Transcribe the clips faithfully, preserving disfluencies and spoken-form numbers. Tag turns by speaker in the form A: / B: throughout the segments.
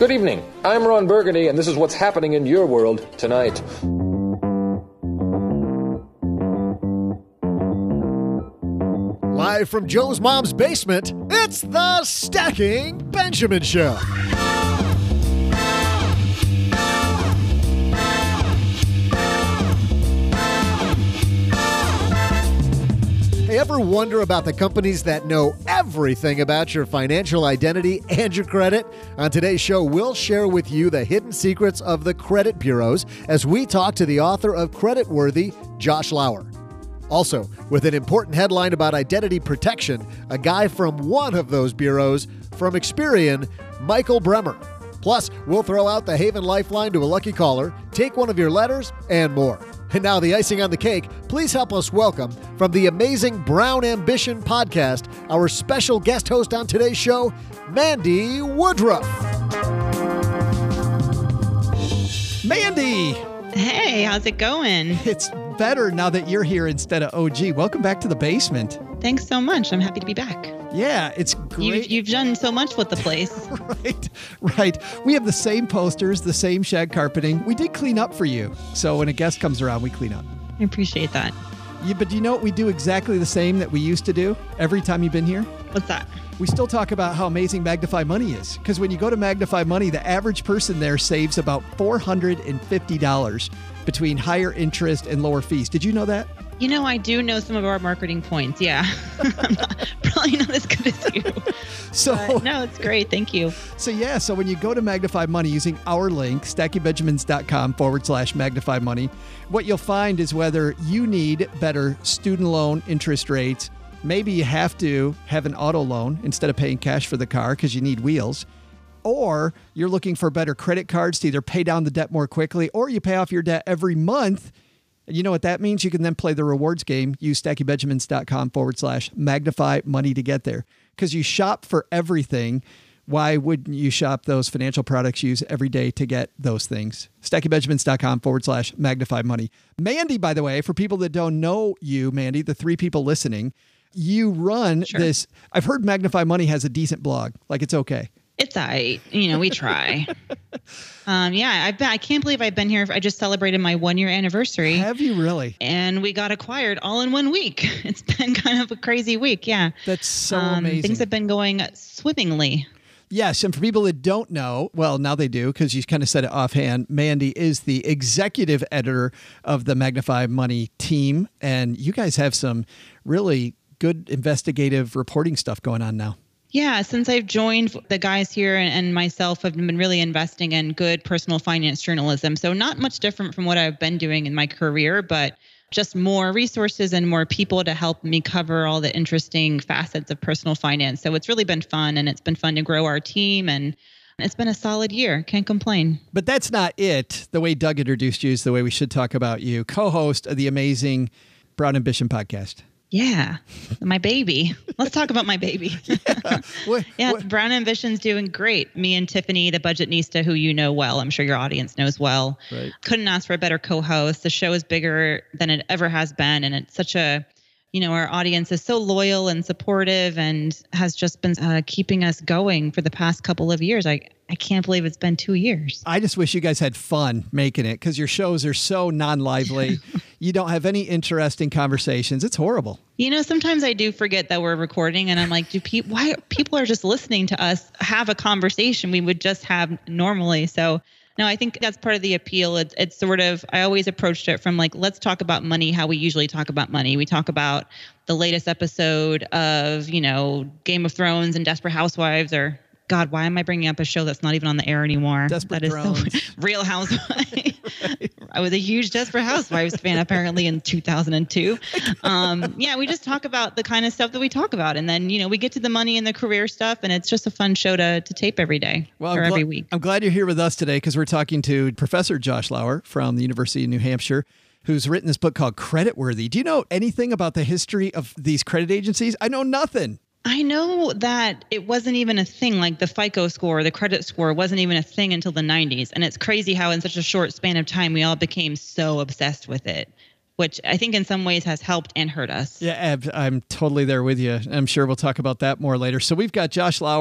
A: Good evening. I'm Ron Burgundy, and this is what's happening in your world tonight.
B: Live from Joe's mom's basement, it's the Stacking Benjamin Show. Hey, ever wonder about the companies that know everything about your financial identity and your credit? On today's show, we'll share with you the hidden secrets of the credit bureaus as we talk to the author of Credit Worthy, Josh Lauer. Also, with an important headline about identity protection, a guy from one of those bureaus, from Experian, Michael Bremer. Plus, we'll throw out the Haven Lifeline to a lucky caller, take one of your letters, and more. And now the icing on the cake, please help us welcome from the amazing Brown Ambition podcast, our special guest host on today's show, Mandy Woodruff.
C: Mandy!
D: Hey, how's it going?
C: It's better now that you're here instead of O G. Welcome back to the basement.
D: Thanks so much. I'm happy to be back.
C: Yeah, it's great.
D: You've, you've done so much with the place.
C: Right, right. We have the same posters, the same shag carpeting. We did clean up for you. So when a guest comes around, we clean up.
D: I appreciate that.
C: Yeah, but do you know what we do exactly the same that we used to do every time you've been here?
D: What's that?
C: We still talk about how amazing Magnify Money is. Because when you go to Magnify Money, the average person there saves about four hundred fifty dollars between higher interest and lower fees. Did you know that?
D: You know, I do know some of our marketing points. Yeah. I'm not, probably not as good as you.
C: So
D: but no, it's great. Thank you.
C: So yeah, so when you go to Magnify Money using our link, stackingbenjamins.com forward slash Magnify Money, what you'll find is whether you need better student loan interest rates, maybe you have to have an auto loan instead of paying cash for the car because you need wheels, or you're looking for better credit cards to either pay down the debt more quickly or you pay off your debt every month. And you know what that means? You can then play the rewards game. Use stackingbenjamins.com forward slash magnify money to get there. Because you shop for everything. Why wouldn't you shop those financial products you use every day to get those things? stackingbenjamins.com forward slash magnify money. Mandy, by the way, for people that don't know you, Mandy, the three people listening, you run
D: Sure.
C: this. I've heard Magnify Money has a decent blog. Like it's okay.
D: It's all right. You know, we try. um, yeah, I've been, I can't believe I've been here. I just celebrated my one year anniversary.
C: Have you really?
D: And we got acquired all in one week. It's been kind of a crazy week. Yeah.
C: That's so
D: um,
C: amazing.
D: Things have been going swimmingly.
C: Yes, and for people that don't know, well, now they do because you kind of said it offhand. Mandy is the executive editor of the Magnify Money team, and you guys have some really good investigative reporting stuff going on now.
D: Yeah, since I've joined, the guys here and, and myself have been really investing in good personal finance journalism. So not much different from what I've been doing in my career, but just more resources and more people to help me cover all the interesting facets of personal finance. So it's really been fun, and it's been fun to grow our team, and it's been a solid year. Can't complain.
C: But that's not it. The way Doug introduced you is the way we should talk about you. Co-host of the amazing Brown Ambition podcast.
D: Yeah, my baby. Let's talk about my baby.
C: Yeah, what,
D: yeah
C: what?
D: Brown Ambition's doing great. Me and Tiffany, the Budgetnista, who you know well, I'm sure your audience knows well.
C: Right.
D: Couldn't ask for a better co-host. The show is bigger than it ever has been, and it's such a, you know, our audience is so loyal and supportive and has just been uh, keeping us going for the past couple of years. I I can't believe it's been two years.
C: I just wish you guys had fun making it because your shows are so non-lively. You don't have any interesting conversations. It's horrible.
D: You know, sometimes I do forget that we're recording, and I'm like, do people, why people are just listening to us have a conversation we would just have normally. So no, I think that's part of the appeal. It's, it's sort of, I always approached it from like, let's talk about money, how we usually talk about money. We talk about the latest episode of, you know, Game of Thrones and Desperate Housewives, or God, why am I bringing up a show that's not even on the air anymore?
C: Desperate
D: that is
C: Thrones.
D: So Real Housewives. Right. I was a huge Desperate Housewives fan apparently in two thousand two. Um, yeah, we just talk about the kind of stuff that we talk about. And then, you know, we get to the money and the career stuff, and it's just a fun show to to tape every day
C: well,
D: or
C: I'm
D: every
C: gl-
D: week.
C: I'm glad you're here with us today because we're talking to Professor Josh Lauer from the University of New Hampshire, who's written this book called Credit Worthy. Do you know anything about the history of these credit agencies? I know nothing.
D: I know that it wasn't even a thing, like the FICO score, the credit score wasn't even a thing until the nineties. And it's crazy how in such a short span of time, we all became so obsessed with it, which I think in some ways has helped and hurt us.
C: Yeah, Ab, I'm totally there with you. I'm sure we'll talk about that more later. So we've got Josh Lauer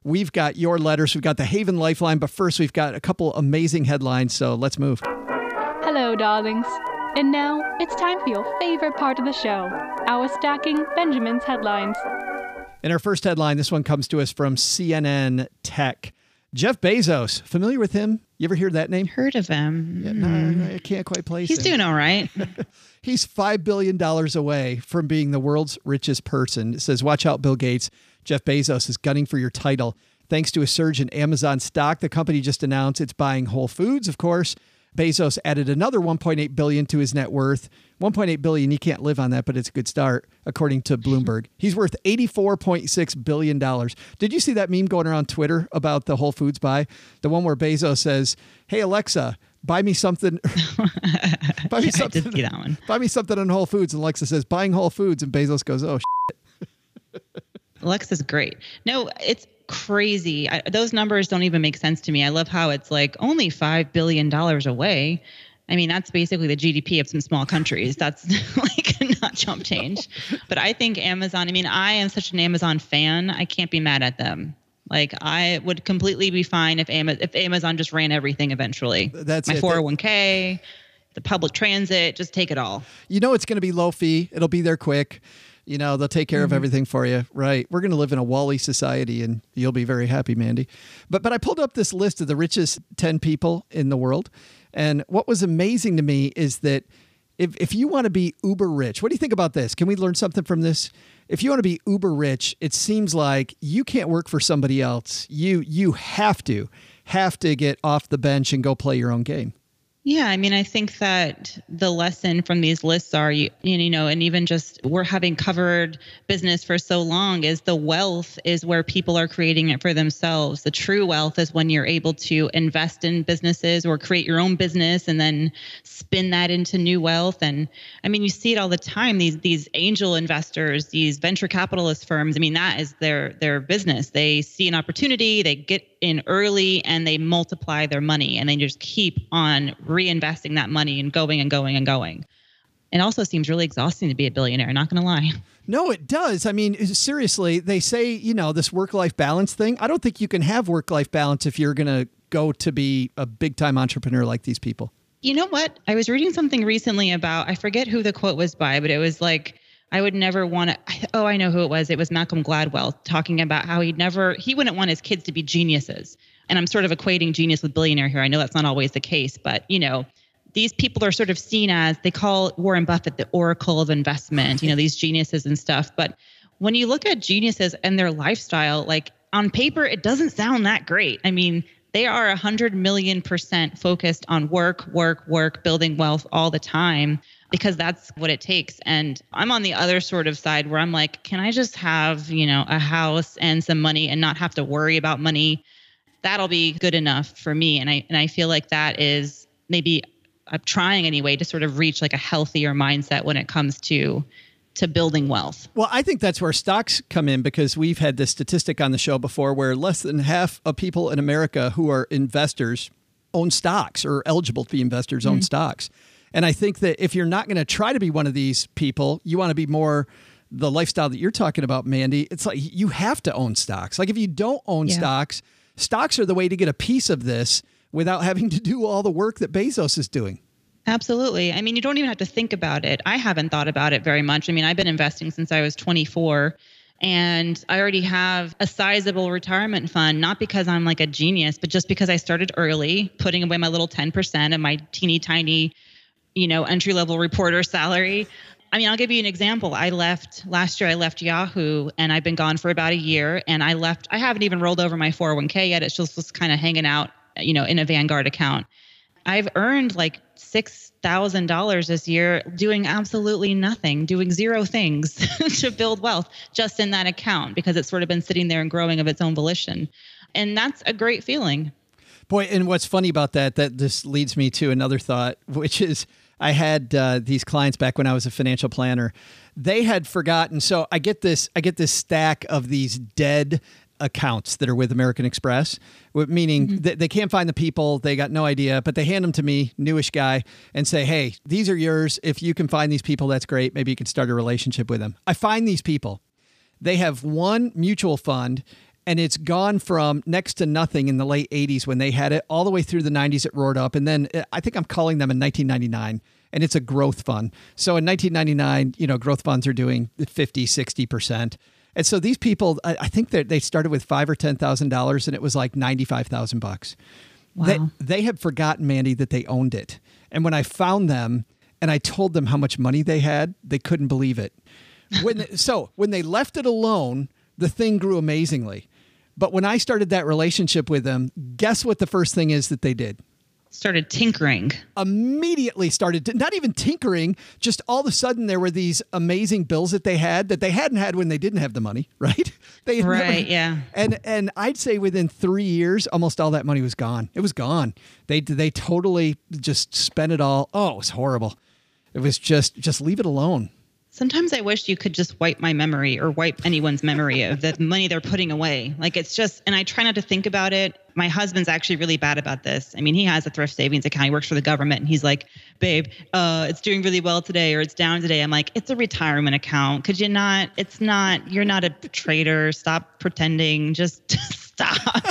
C: We've got your letters. We've got the Haven Lifeline. But first, we've got a couple amazing headlines. So let's move.
E: Hello, darlings. And now it's time for your favorite part of the show, our Stacking Benjamin's headlines.
C: And our first headline, this one comes to us from C N N Tech. Jeff Bezos, familiar with him? You ever hear that name?
D: Heard of him.
C: Yeah, no, I can't quite place
D: He's
C: him.
D: doing all right.
C: He's five billion dollars away from being the world's richest person. It says, watch out, Bill Gates. Jeff Bezos is gunning for your title. Thanks to a surge in Amazon stock, the company just announced it's buying Whole Foods, of course. Bezos added another one point eight billion dollars to his net worth. one point eight billion dollars, you can't live on that, but it's a good start, according to Bloomberg. He's worth eighty-four point six billion dollars. Did you see that meme going around Twitter about the Whole Foods buy? The one where Bezos says, hey, Alexa, buy me something. buy me
D: Yeah,
C: something.
D: I did see that one.
C: Buy me something on Whole Foods. And Alexa says, buying Whole Foods. And Bezos goes, oh, shit.
D: Alexa's great. No, it's crazy. I, those numbers don't even make sense to me. I love how it's like only five billion dollars away. I mean, that's basically the G D P of some small countries. That's like not chump change. But I think Amazon, I mean, I am such an Amazon fan. I can't be mad at them. Like, I would completely be fine if Ama- if Amazon just ran everything eventually.
C: That's
D: my
C: it.
D: four oh one k, the public transit, just take it all.
C: You know it's going to be low fee. It'll be there quick. You know, they'll take care mm-hmm. of everything for you. Right. We're going to live in a Wall-E society, and you'll be very happy, Mandy. But but I pulled up this list of the richest ten people in the world. And what was amazing to me is that if, if you want to be uber rich, what do you think about this? Can we learn something from this? If you want to be uber rich, it seems like you can't work for somebody else. You you have to, have to get off the bench and go play your own game.
D: Yeah, I mean, I think that the lesson from these lists are, you, you know, and even just we're having covered business for so long is the wealth is where people are creating it for themselves. The true wealth is when you're able to invest in businesses or create your own business and then spin that into new wealth. And I mean, you see it all the time. These these angel investors, these venture capitalist firms, I mean, that is their their business. They see an opportunity, they get in early, and they multiply their money, and they just keep on reinvesting that money and going and going and going. It also seems really exhausting to be a billionaire, not going to lie.
C: No, it does. I mean, seriously, they say, you know, this work-life balance thing. I don't think you can have work-life balance if you're going to go to be a big-time entrepreneur like these people.
D: You know what? I was reading something recently about, I forget who the quote was by, but it was like, I would never want to, oh, I know who it was. It was Malcolm Gladwell talking about how he'd never, he wouldn't want his kids to be geniuses. And I'm sort of equating genius with billionaire here. I know that's not always the case, but you know, these people are sort of seen as, they call Warren Buffett the oracle of investment, you know, these geniuses and stuff. But when you look at geniuses and their lifestyle, like on paper, it doesn't sound that great. I mean, they are a hundred million percent focused on work, work, work, building wealth all the time, because that's what it takes. And I'm on the other sort of side where I'm like, can I just have, you know, a house and some money and not have to worry about money? That'll be good enough for me. And I and I feel like that is maybe I'm trying anyway to sort of reach like a healthier mindset when it comes to to building wealth.
C: Well, I think that's where stocks come in, because we've had this statistic on the show before where less than half of people in America who are investors own stocks, or eligible to be investors own mm-hmm. stocks. And I think that if you're not going to try to be one of these people, you want to be more the lifestyle that you're talking about, Mandy. It's like you have to own stocks. Like if you don't own yeah. stocks, stocks are the way to get a piece of this without having to do all the work that Bezos is doing.
D: Absolutely. I mean, you don't even have to think about it. I haven't thought about it very much. I mean, I've been investing since I was twenty-four, and I already have a sizable retirement fund, not because I'm like a genius, but just because I started early, putting away my little ten percent of my teeny tiny, you know, entry-level reporter salary. I mean, I'll give you an example. I left last year, I left Yahoo, and I've been gone for about a year, and I left, I haven't even rolled over my four oh one k yet. It's just, just kind of hanging out, you know, in a Vanguard account. I've earned like six thousand dollars this year doing absolutely nothing, doing zero things to build wealth just in that account, because it's sort of been sitting there and growing of its own volition. And that's a great feeling.
C: Boy, and what's funny about that, that this leads me to another thought, which is I had uh, these clients back when I was a financial planner. They had forgotten. So I get this, I get this stack of these dead accounts that are with American Express, meaning mm-hmm. th- they can't find the people. They got no idea, but they hand them to me, newish guy, and say, hey, these are yours. If you can find these people, that's great. Maybe you can start a relationship with them. I find these people. They have one mutual fund, And it's gone from next to nothing in the late eighties when they had it, all the way through the nineties it roared up. And then I think I'm calling them in nineteen ninety-nine, and it's a growth fund. So in nineteen ninety-nine, you know, growth funds are doing fifty, sixty percent. And so these people, I think that they started with five or ten thousand dollars, and it was like ninety-five thousand bucks.
D: Wow.
C: They, they had forgotten, Mandy, that they owned it. And when I found them and I told them how much money they had, they couldn't believe it. When they, so when they left it alone, the thing grew amazingly. But when I started that relationship with them, guess what the first thing is that they did?
D: Started tinkering.
C: Immediately started, not even tinkering, just all of a sudden there were these amazing bills that they had that they hadn't had when they didn't have the money, right? They had
D: Right,
C: never,
D: yeah.
C: And and I'd say within three years, almost all that money was gone. It was gone. They they totally just spent it all. Oh, it was horrible. It was just, just leave it alone.
D: Sometimes I wish you could just wipe my memory or wipe anyone's memory of the money they're putting away. Like it's just, and I try not to think about it. My husband's actually really bad about this. I mean, he has a thrift savings account. He works for the government, and he's like, babe, uh, it's doing really well today, or it's down today. I'm like, it's a retirement account. Could you not, it's not, you're not a trader. Stop pretending. Just stop.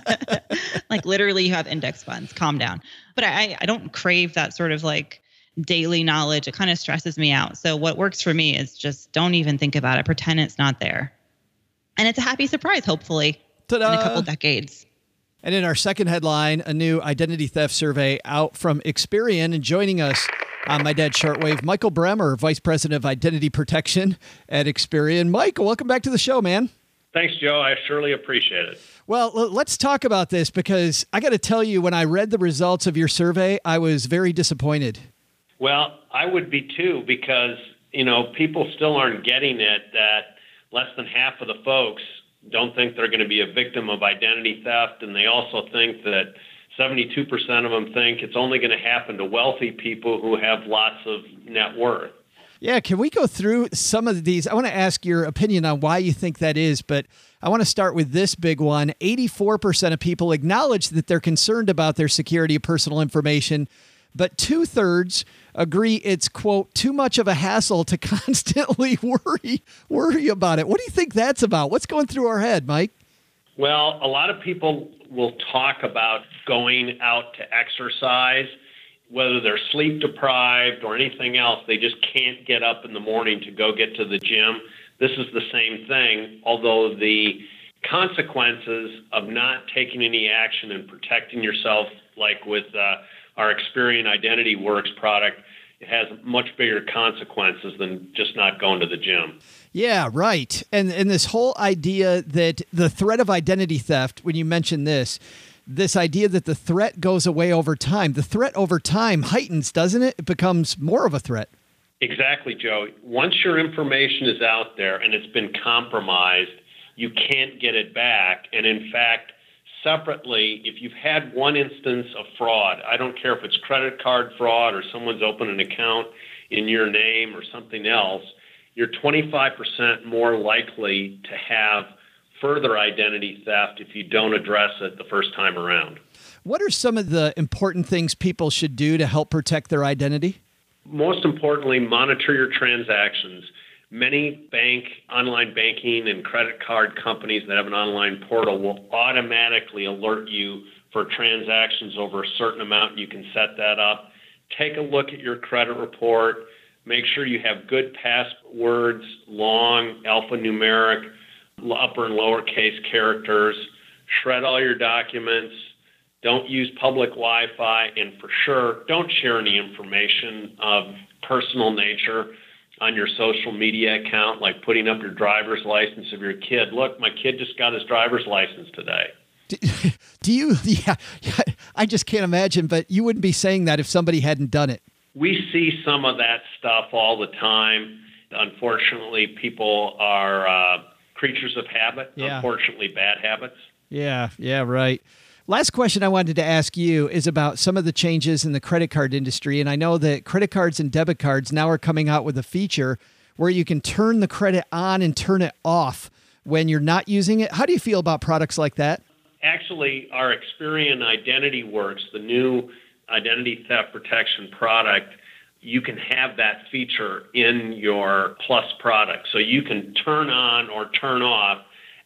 D: Like literally you have index funds. Calm down. But I, I don't crave that sort of like daily knowledge. It kind of stresses me out. So what works for me is just don't even think about it. Pretend it's not there. And it's a happy surprise, hopefully,
C: Ta-da!
D: in a couple decades.
C: And in our second headline, a new identity theft survey out from Experian. And joining us on My Dad's Shortwave, Michael Bremer, Vice President of Identity Protection at Experian. Michael, welcome back to the show, man.
F: Thanks, Joe. I surely appreciate it.
C: Well, let's talk about this, because I got to tell you, when I read the results of your survey, I was very disappointed.
F: Well, I would be too, because, you know, people still aren't getting it that less than half of the folks don't think they're going to be a victim of identity theft. And they also think that seventy-two percent of them think it's only going to happen to wealthy people who have lots of net worth.
C: Yeah, can we go through some of these? I want to ask your opinion on why you think that is, but I want to start with this big one. eighty-four percent of people acknowledge that they're concerned about their security of personal information, but two-thirds agree it's, quote, too much of a hassle to constantly worry worry about it. What do you think that's about? What's going through our head, Mike?
F: Well, a lot of people will talk about going out to exercise, whether they're sleep deprived or anything else. They just can't get up in the morning to go get to the gym. This is the same thing, although the consequences of not taking any action and protecting yourself, like with uh, our Experian Identity Works product, it has much bigger consequences than just not going to the gym.
C: Yeah, right. And and this whole idea that the threat of identity theft, when you mention this, this idea that the threat goes away over time, the threat over time heightens, doesn't it? It becomes more of a threat.
F: Exactly, Joe. Once your information is out there and it's been compromised, you can't get it back. And in fact, separately, if you've had one instance of fraud, I don't care if it's credit card fraud or someone's opened an account in your name or something else, you're twenty-five percent more likely to have further identity theft if you don't address it the first time around.
C: What are some of the important things people should do to help protect their identity?
F: Most importantly, monitor your transactions. Many bank, online banking, and credit card companies that have an online portal will automatically alert you for transactions over a certain amount. You can set that up. Take a look at your credit report. Make sure you have good passwords, long, alphanumeric, upper and lowercase characters. Shred all your documents. Don't use public Wi-Fi. And for sure, don't share any information of personal nature on your social media account, like putting up your driver's license of your kid. Look, my kid just got his driver's license today.
C: Do, do you, yeah, yeah, I just can't imagine, but you wouldn't be saying that if somebody hadn't done it.
F: We see some of that stuff all the time. Unfortunately, people are uh, creatures of habit,
C: yeah.
F: Unfortunately, bad habits.
C: Yeah, yeah, right. Last question I wanted to ask you is about some of the changes in the credit card industry. And I know that credit cards and debit cards now are coming out with a feature where you can turn the credit on and turn it off when you're not using it. How do you feel about products like that?
F: Actually, our Experian Identity Works, the new identity theft protection product, you can have that feature in your Plus product. So you can turn on or turn off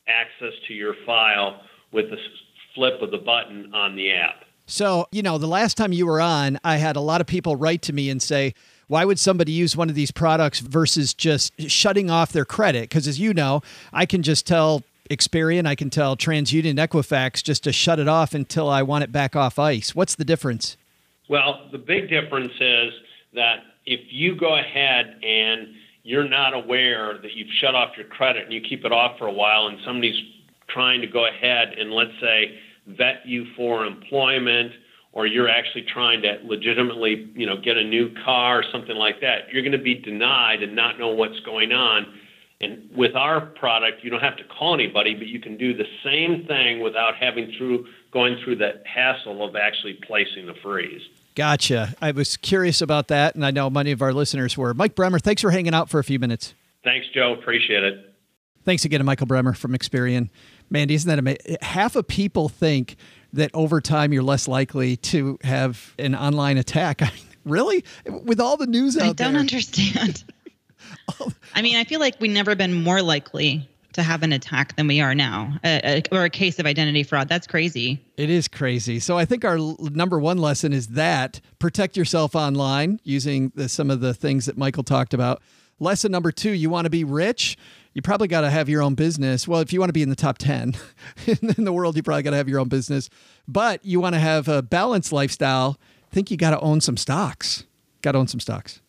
F: access to your file with the flip of the button on the app.
C: So, you know, the last time you were on, I had a lot of people write to me and say, why would somebody use one of these products versus just shutting off their credit? Because as you know, I can just tell Experian, I can tell TransUnion, Equifax just to shut it off until I want it back off ice. What's the difference?
F: Well, the big difference is that if you go ahead and you're not aware that you've shut off your credit and you keep it off for a while and somebody's trying to go ahead and, let's say, vet you for employment, or you're actually trying to legitimately, you know, get a new car or something like that, you're going to be denied and not know what's going on. And with our product, you don't have to call anybody, but you can do the same thing without having through going through the hassle of actually placing the freeze.
C: Gotcha. I was curious about that, and I know many of our listeners were. Mike Bremer, thanks for hanging out for a few minutes.
F: Thanks, Joe. Appreciate it.
C: Thanks again to Michael Bremer from Experian. Mandy, isn't that amazing? Half of people think that over time you're less likely to have an online attack. I mean, really? With all the news out there.
D: I don't there. understand. I mean, I feel like we've never been more likely to have an attack than we are now, a, a, or a case of identity fraud. That's crazy.
C: It is crazy. So I think our l- number one lesson is that protect yourself online using the, some of the things that Michael talked about. Lesson number two, you want to be rich? You probably got to have your own business. Well, if you want to be in the top ten in the world, you probably got to have your own business. But you want to have a balanced lifestyle, I think you got to own some stocks. Got to own some stocks.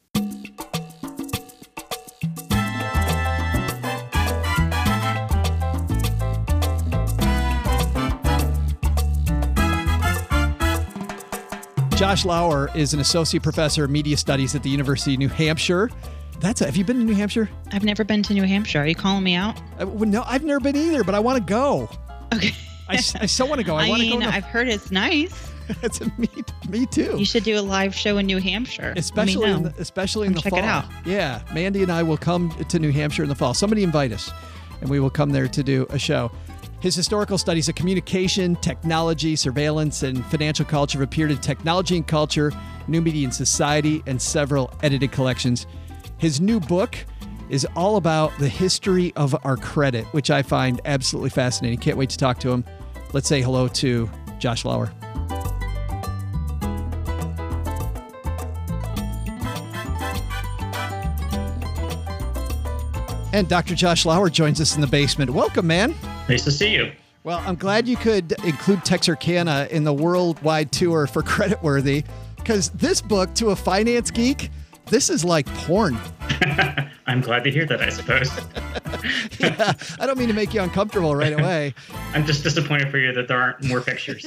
C: Josh Lauer is an associate professor of media studies at the University of New Hampshire. That's a, have you been to New Hampshire?
D: I've never been to New Hampshire. Are you calling me out?
C: Uh, well, no, I've never been either, but I want to go.
D: Okay.
C: I, I still want to go. I,
D: I
C: want
D: mean,
C: to go.
D: I've heard it's nice.
C: It's a, me, me too.
D: You should do a live show in New Hampshire.
C: Especially in the, especially in the
D: check
C: fall.
D: Check it out.
C: Yeah, Mandy and I will come to New Hampshire in the fall. Somebody invite us, and we will come there to do a show. His historical studies of communication, technology, surveillance, and financial culture have appeared in Technology and Culture, New Media and Society, and several edited collections. His new book is all about the history of our credit, which I find absolutely fascinating. Can't wait to talk to him. Let's say hello to Josh Lauer. And Doctor Josh Lauer joins us in the basement. Welcome, man.
G: Nice to see you.
C: Well, I'm glad you could include Texarkana in the worldwide tour for Creditworthy, because this book, to a finance geek, this is like porn.
G: I'm glad to hear that, I suppose.
C: Yeah, I don't mean to make you uncomfortable right away.
G: I'm just disappointed for you that there aren't more pictures.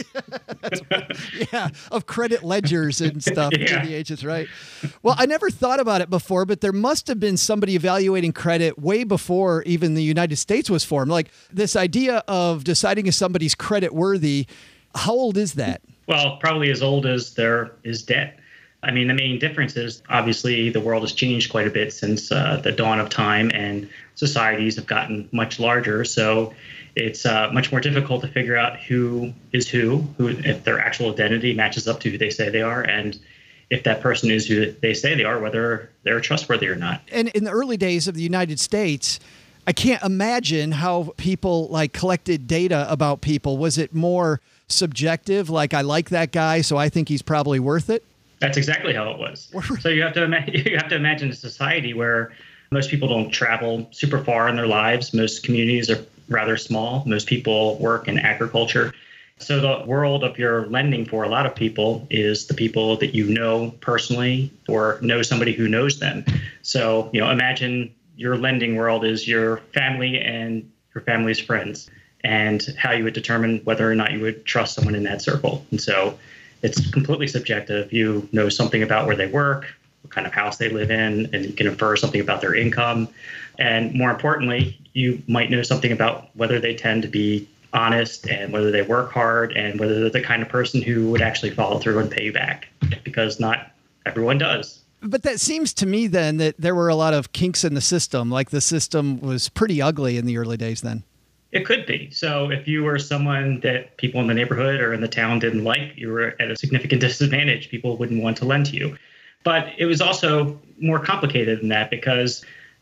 C: Yeah, of credit ledgers and stuff.
G: Yeah.
C: G D H's, right. Well, I never thought about it before, but there must have been somebody evaluating credit way before even the United States was formed. Like this idea of deciding if somebody's credit worthy, how old is that?
G: Well, probably as old as there is debt. I mean, the main difference is obviously the world has changed quite a bit since uh, the dawn of time, and societies have gotten much larger. So it's uh, much more difficult to figure out who is who, who, if their actual identity matches up to who they say they are, and if that person is who they say they are, whether they're trustworthy or not.
C: And in the early days of the United States, I can't imagine how people like collected data about people. Was it more subjective? Like, I like that guy, so I think he's probably worth it?
G: That's exactly how it was. So you have to ima- you have to imagine a society where most people don't travel super far in their lives. Most communities are rather small. Most people work in agriculture. So the world of your lending for a lot of people is the people that you know personally or know somebody who knows them. So, you know, imagine your lending world is your family and your family's friends, and how you would determine whether or not you would trust someone in that circle. And so it's completely subjective. You know something about where they work, what kind of house they live in, and you can infer something about their income. And more importantly, you might know something about whether they tend to be honest and whether they work hard and whether they're the kind of person who would actually follow through and pay you back, because not everyone does.
C: But that seems to me then that there were a lot of kinks in the system, like the system was pretty ugly in the early days then.
G: It could be. So if you were someone that people in the neighborhood or in the town didn't like, you were at a significant disadvantage. People wouldn't want to lend to you. But it was also more complicated than that, because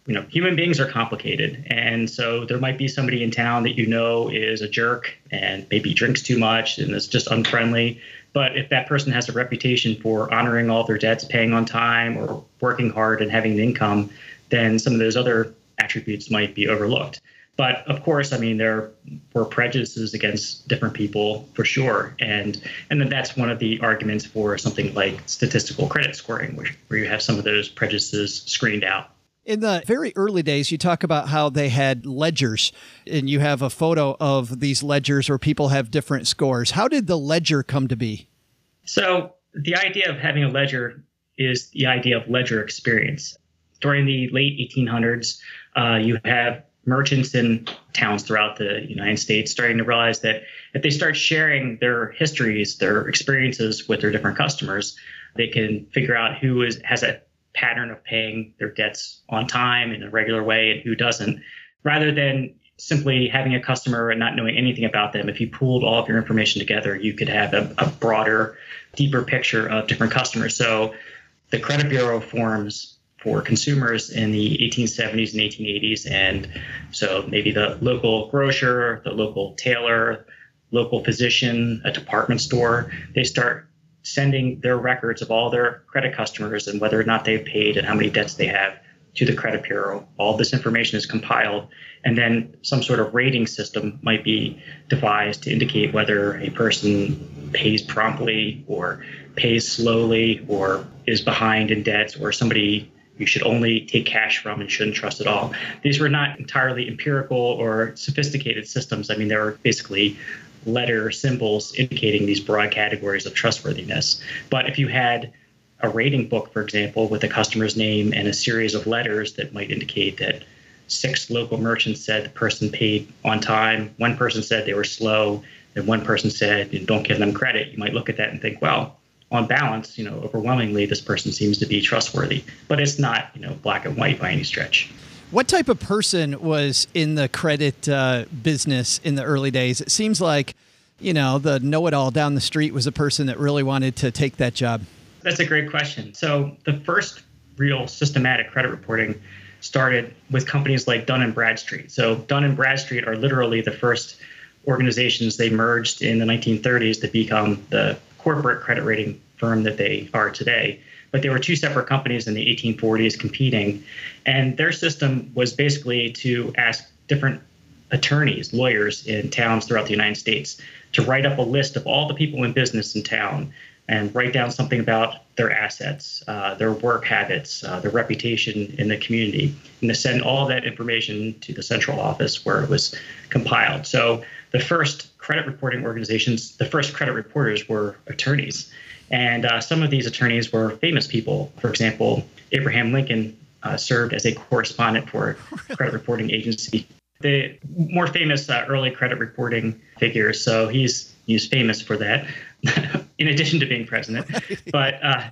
G: you know, human beings are complicated. And so there might be somebody in town that you know is a jerk and maybe drinks too much and is just unfriendly. But if that person has a reputation for honoring all their debts, paying on time, or working hard and having an income, then some of those other attributes might be overlooked. But of course, I mean, there were prejudices against different people for sure. And and then that's one of the arguments for something like statistical credit scoring, where, where you have some of those prejudices screened out.
C: In the very early days, you talk about how they had ledgers, and you have a photo of these ledgers where people have different scores. How did the ledger come to be?
G: So the idea of having a ledger is the idea of ledger experience. During the late eighteen hundreds, uh, you have merchants in towns throughout the United States starting to realize that if they start sharing their histories, their experiences with their different customers, they can figure out who is has a pattern of paying their debts on time in a regular way and who doesn't, rather than simply having a customer and not knowing anything about them. If you pooled all of your information together, you could have a, a broader, deeper picture of different customers. So the credit bureau forms for consumers in the eighteen seventies and eighteen eighties. And so maybe the local grocer, the local tailor, local physician, a department store, they start sending their records of all their credit customers and whether or not they've paid and how many debts they have to the credit bureau. All this information is compiled, and then some sort of rating system might be devised to indicate whether a person pays promptly or pays slowly or is behind in debts, or somebody you should only take cash from and shouldn't trust at all. These were not entirely empirical or sophisticated systems. I mean, they were basically letter symbols indicating these broad categories of trustworthiness. But if you had a rating book, for example, with a customer's name and a series of letters that might indicate that six local merchants said the person paid on time, one person said they were slow, and one person said, don't give them credit, you might look at that and think, well, on balance, you know, overwhelmingly, this person seems to be trustworthy. But it's not, you know, black and white by any stretch.
C: What type of person was in the credit uh, business in the early days? It seems like, you know, the know-it-all down the street was a person that really wanted to take that job.
G: That's a great question. So the first real systematic credit reporting started with companies like Dun and Bradstreet. So Dun and Bradstreet are literally the first organizations. They merged in the nineteen thirties to become the corporate credit rating firm that they are today. But they were two separate companies in the eighteen forties competing. And their system was basically to ask different attorneys, lawyers in towns throughout the United States to write up a list of all the people in business in town and write down something about their assets, uh, their work habits, uh, their reputation in the community, and to send all of that information to the central office where it was compiled. So the first credit reporting organizations, the first credit reporters were attorneys. And uh, some of these attorneys were famous people. For example, Abraham Lincoln uh, served as a correspondent for a credit reporting agency. The more famous uh, early credit reporting figures, so he's he's famous for that, in addition to being president. But uh,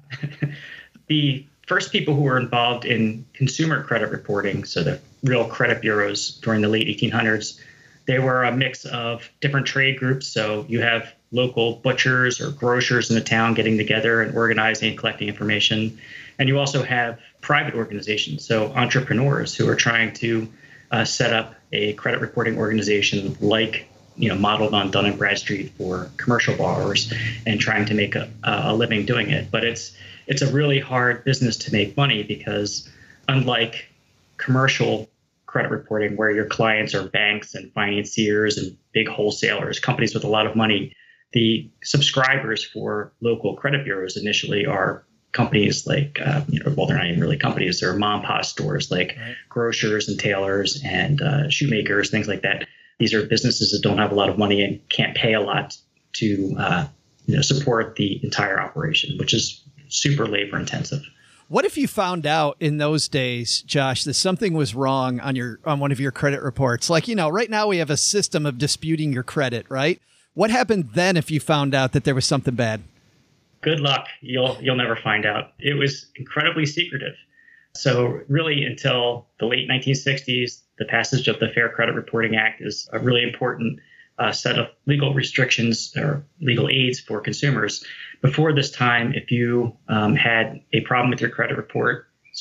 G: the first people who were involved in consumer credit reporting, so the real credit bureaus during the late eighteen hundreds, they were a mix of different trade groups. So you have local butchers or grocers in the town getting together and organizing and collecting information. And you also have private organizations, so entrepreneurs who are trying to uh, set up a credit reporting organization like, you know, modeled on Dun and Bradstreet for commercial borrowers and trying to make a, a living doing it. But it's it's a really hard business to make money because unlike commercial credit reporting where your clients are banks and financiers and big wholesalers, companies with a lot of money, the subscribers for local credit bureaus initially are companies like, uh, you know, well, they're not even really companies, they're mom and pop stores like right. grocers and tailors and uh, shoemakers, things like that. These are businesses that don't have a lot of money and can't pay a lot to uh, you know, support the entire operation, which is super labor intensive.
C: What if you found out in those days, Josh, that something was wrong on your on one of your credit reports? Like, you know, right now we have a system of disputing your credit, right? What happened then if you found out that there was something bad?
G: Good luck. You'll you'll never find out. It was incredibly secretive. So really until the late nineteen sixties, the passage of the Fair Credit Reporting Act is a really important uh, set of legal restrictions or legal aids for consumers. Before this time, if you um, had a problem with your credit report, so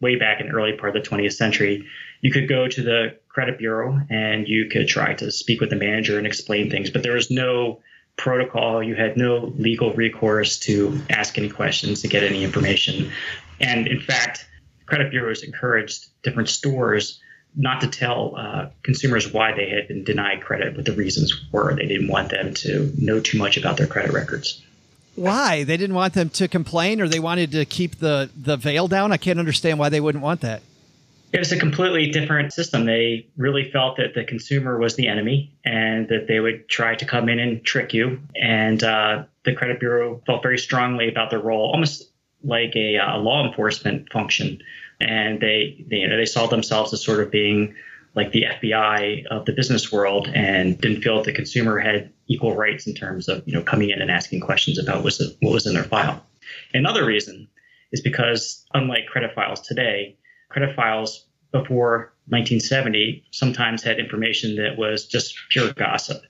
G: way back in the early part of the twentieth century, you could go to the credit bureau and you could try to speak with the manager and explain things, but there was no protocol. You had no legal recourse to ask any questions, to get any information. And in fact, credit bureaus encouraged different stores not to tell uh, consumers why they had been denied credit, what the reasons were. They didn't want them to know too much about their credit records.
C: Why? They didn't want them to complain, or they wanted to keep the, the veil down? I can't understand why they wouldn't want that.
G: It was a completely different system. They really felt that the consumer was the enemy and that they would try to come in and trick you. And uh, the credit bureau felt very strongly about their role, almost like a uh, law enforcement function. And they, they, you know, they saw themselves as sort of being like the F B I of the business world, and didn't feel that the consumer had equal rights in terms of, you know, coming in and asking questions about what was, what was in their file. Another reason is because, unlike credit files today, credit files before nineteen seventy sometimes had information that was just pure gossip.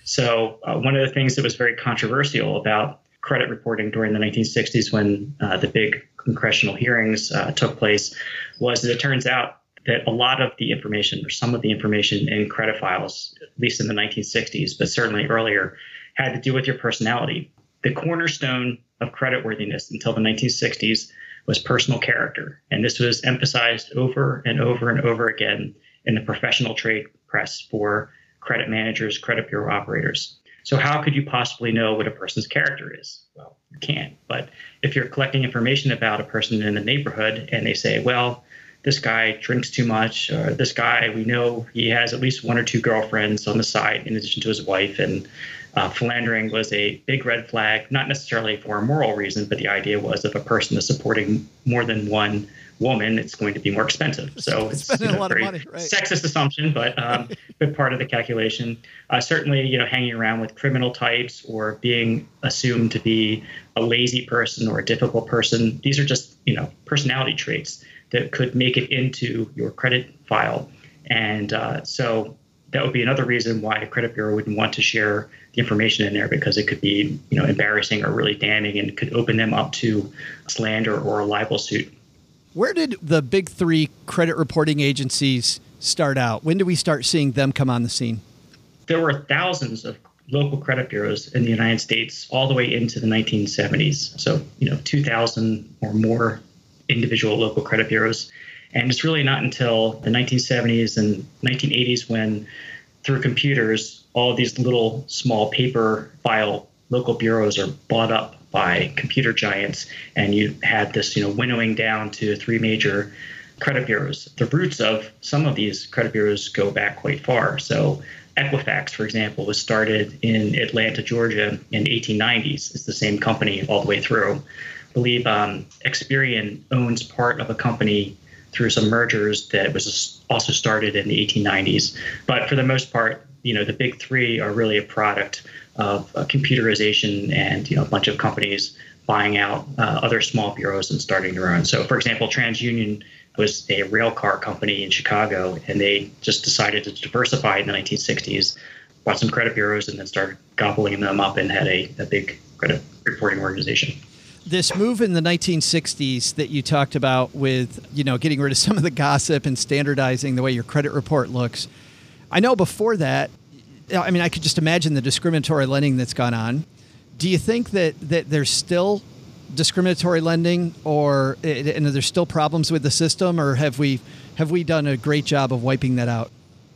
G: So uh, one of the things that was very controversial about credit reporting during the nineteen sixties, when uh, the big congressional hearings uh, took place, was that it turns out that a lot of the information, or some of the information in credit files, at least in the nineteen sixties, but certainly earlier, had to do with your personality. The cornerstone of creditworthiness until the nineteen sixties was personal character. And this was emphasized over and over and over again in the professional trade press for credit managers, credit bureau operators. So how could you possibly know what a person's character is? Well, you can't. But if you're collecting information about a person in the neighborhood and they say, well, this guy drinks too much, or this guy, we know he has at least one or two girlfriends on the side in addition to his wife, and uh, philandering was a big red flag, not necessarily for a moral reason, but the idea was if a person is supporting more than one woman, it's going to be more expensive. So it's,
C: spending
G: you know,
C: a lot
G: very
C: of money, right?
G: Sexist assumption, but um, but part of the calculation. Uh, certainly, you know, hanging around with criminal types or being assumed to be a lazy person or a difficult person. These are just, you know, personality traits that could make it into your credit file. And uh, so that would be another reason why a credit bureau wouldn't want to share the information in there, because it could be, you know, embarrassing or really damning, and could open them up to slander or a libel suit.
C: Where did the big three credit reporting agencies start out? When do we start seeing them come on the scene?
G: There were thousands of local credit bureaus in the United States all the way into the nineteen seventies. So, you know, two thousand or more individual local credit bureaus. And it's really not until the nineteen seventies and nineteen eighties when, through computers, all of these little small paper file local bureaus are bought up by computer giants, and you had this, you know, winnowing down to three major credit bureaus. The roots of some of these credit bureaus go back quite far. So Equifax, for example, was started in Atlanta, Georgia in the eighteen nineties. It's the same company all the way through. I believe um, Experian owns part of a company through some mergers that was also started in the eighteen nineties. But for the most part, you know, the big three are really a product of uh, computerization and, you know, a bunch of companies buying out uh, other small bureaus and starting their own. So, for example, TransUnion was a rail car company in Chicago, and they just decided to diversify in the nineteen sixties, bought some credit bureaus, and then started gobbling them up and had a, a big credit reporting organization.
C: This move in the nineteen sixties that you talked about with, you know, getting rid of some of the gossip and standardizing the way your credit report looks. I know before that, I mean, I could just imagine the discriminatory lending that's gone on. Do you think that, that there's still discriminatory lending, or and there's still problems with the system, or have we have we done a great job of wiping that out?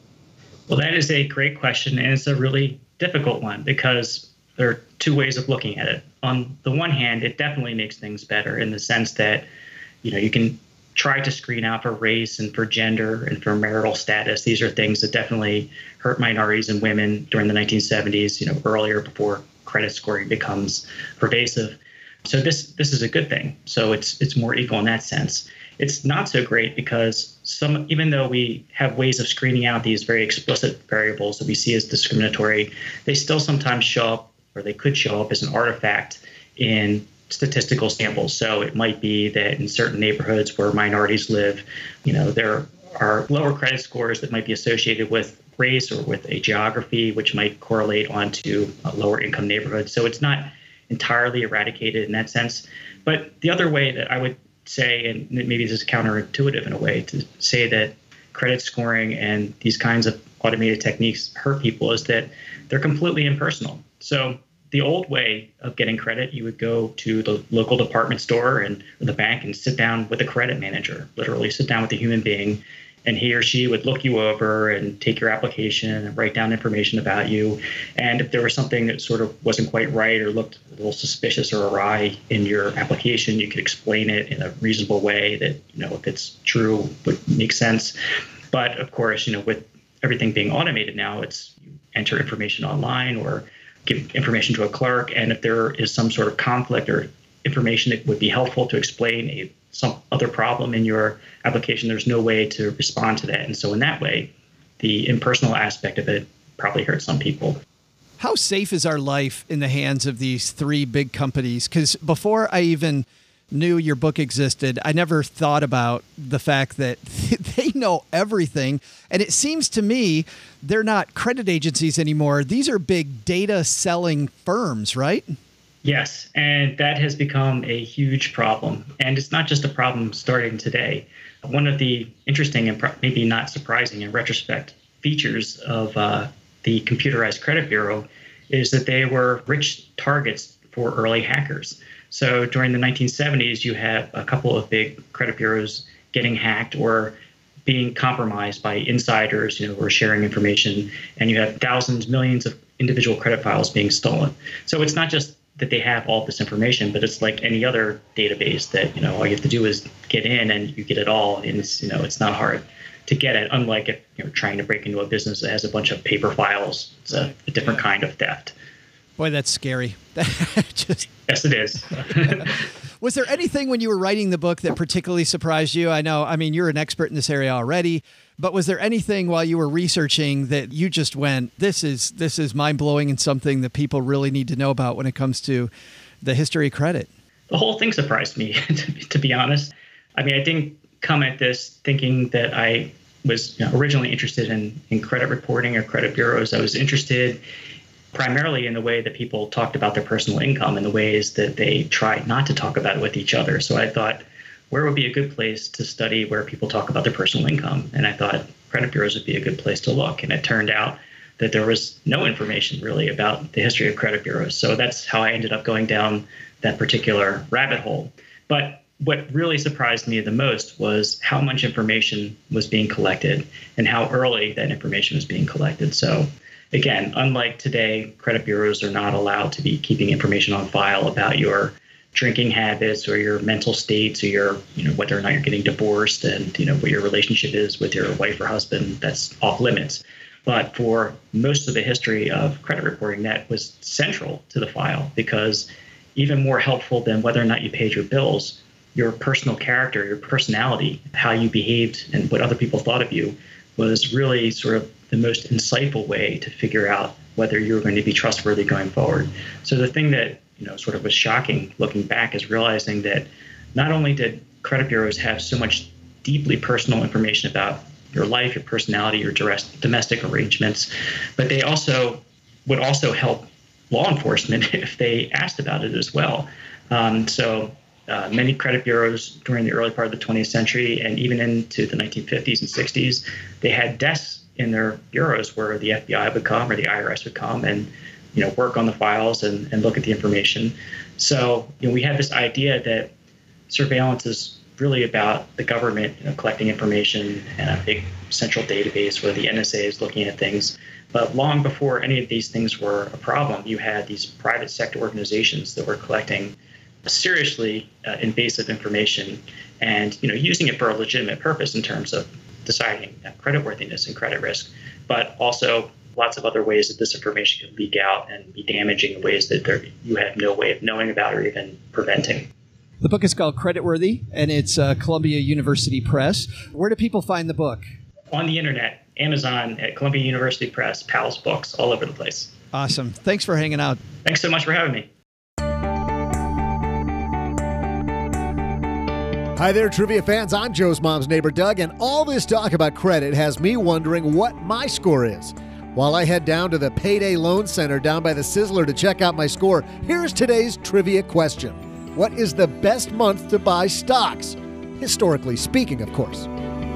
G: Well, that is a great question, and it's a really difficult one, because there are two ways of looking at it. On the one hand, it definitely makes things better in the sense that, you know, you can try to screen out for race and for gender and for marital status. These are things that definitely hurt minorities and women during the nineteen seventies, you know, earlier, before credit scoring becomes pervasive. So this this is a good thing. So it's it's more equal in that sense. It's not so great because some, even though we have ways of screening out these very explicit variables that we see as discriminatory, they still sometimes show up, or they could show up as an artifact in statistical samples. So it might be that in certain neighborhoods where minorities live, you know, there are lower credit scores that might be associated with race or with a geography, which might correlate onto a lower income neighborhood. So it's not entirely eradicated in that sense. But the other way that I would say, and maybe this is counterintuitive in a way, to say that credit scoring and these kinds of automated techniques hurt people is that they're completely impersonal. So the old way of getting credit, you would go to the local department store and or the bank and sit down with a credit manager, literally sit down with a human being, and he or she would look you over and take your application and write down information about you. And if there was something that sort of wasn't quite right or looked a little suspicious or awry in your application, you could explain it in a reasonable way that, you know, if it's true, would make sense. But of course, you know, with everything being automated now, it's you enter information online or give information to a clerk. And if there is some sort of conflict or information that would be helpful to explain a some other problem in your application, there's no way to respond to that. And so in that way, the impersonal aspect of it probably hurts some people.
C: How safe is our life in the hands of these three big companies? Because before I even knew your book existed, I never thought about the fact that they know everything. And it seems to me they're not credit agencies anymore. These are big data selling firms, right?
G: Yes, and that has become a huge problem. And it's not just a problem starting today. One of the interesting and maybe not surprising in retrospect features of uh, the computerized credit bureau is that they were rich targets for early hackers. So during the nineteen seventies, you have a couple of big credit bureaus getting hacked or being compromised by insiders, you know, who are sharing information, and you have thousands, millions of individual credit files being stolen. So it's not just that they have all this information, but it's like any other database that, you know, all you have to do is get in and you get it all. And it's, you know, it's not hard to get it, unlike if you're trying to break into a business that has a bunch of paper files. It's a, a different kind of theft.
C: Boy, that's scary. Just...
G: Yes, it is.
C: Was there anything when you were writing the book that particularly surprised you? I know, I mean, you're an expert in this area already, but was there anything while you were researching that you just went, this is this is mind-blowing and something that people really need to know about when it comes to the history of credit?
G: The whole thing surprised me, to, to be honest. I mean, I didn't come at this thinking that I was, you know, originally interested in, in credit reporting or credit bureaus. I was interested primarily in the way that people talked about their personal income and the ways that they tried not to talk about it with each other. So I thought, where would be a good place to study where people talk about their personal income? And I thought credit bureaus would be a good place to look. And it turned out that there was no information really about the history of credit bureaus. So that's how I ended up going down that particular rabbit hole. But what really surprised me the most was how much information was being collected and how early that information was being collected. So again, unlike today, credit bureaus are not allowed to be keeping information on file about your drinking habits or your mental states or your, you know, whether or not you're getting divorced and, you know, what your relationship is with your wife or husband. That's off limits. But for most of the history of credit reporting, that was central to the file, because even more helpful than whether or not you paid your bills, your personal character, your personality, how you behaved and what other people thought of you was really sort of the most insightful way to figure out whether you were going to be trustworthy going forward. So the thing that, you know, sort of was shocking looking back is realizing that not only did credit bureaus have so much deeply personal information about your life, your personality, your domestic arrangements, but they also would also help law enforcement if they asked about it as well. Um, so uh, many credit bureaus during the early part of the twentieth century and even into the nineteen fifties and sixties, they had desks in their bureaus where the F B I would come or the I R S would come and, you know, work on the files and, and look at the information. So, you know, we have this idea that surveillance is really about the government, you know, collecting information and a big central database where the N S A is looking at things. But long before any of these things were a problem, you had these private sector organizations that were collecting seriously uh, invasive information and, you know, using it for a legitimate purpose in terms of deciding creditworthiness and credit risk, but also lots of other ways that this information can leak out and be damaging in ways that there, you have no way of knowing about or even preventing.
C: The book is called Creditworthy, and it's uh, Columbia University Press. Where do people find the book?
G: On the internet, Amazon, at Columbia University Press, Powell's Books, all over the place.
C: Awesome. Thanks for hanging out.
G: Thanks so much for having me.
B: Hi there, trivia fans. I'm Joe's mom's neighbor, Doug, and all this talk about credit has me wondering what my score is. While I head down to the Payday Loan Center down by the Sizzler to check out my score, here's today's trivia question. What is the best month to buy stocks? Historically speaking, of course.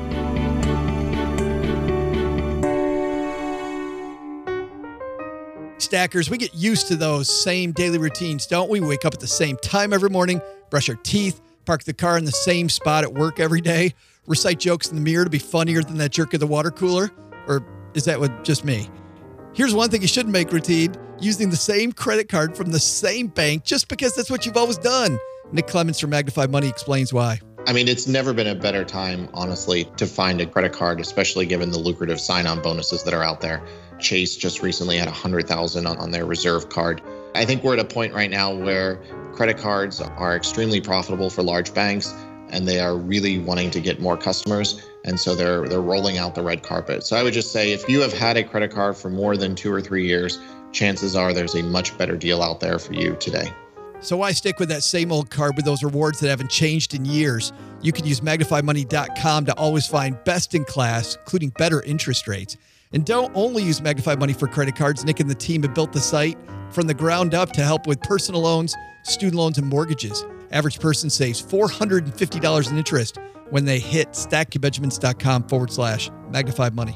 C: Stackers, we get used to those same daily routines, don't we? We wake up at the same time every morning, brush our teeth, park the car in the same spot at work every day, recite jokes in the mirror to be funnier than that jerk at the water cooler? Or is that what just me? Here's one thing you shouldn't make routine: using the same credit card from the same bank just because that's what you've always done. Nick Clements from Magnify Money explains why.
H: I mean, it's never been a better time, honestly, to find a credit card, especially given the lucrative sign-on bonuses that are out there. Chase just recently had one hundred thousand dollars on, on their reserve card. I think we're at a point right now where credit cards are extremely profitable for large banks, and they are really wanting to get more customers. And so they're they're rolling out the red carpet. So I would just say, if you have had a credit card for more than two or three years, chances are there's a much better deal out there for you today.
C: So why stick with that same old card with those rewards that haven't changed in years? You can use magnify money dot com to always find best in class, including better interest rates. And don't only use Magnify Money for credit cards. Nick and the team have built the site from the ground up to help with personal loans, student loans, and mortgages. Average person saves four hundred fifty dollars in interest when they hit stackingbenjamins.com forward slash Magnify Money.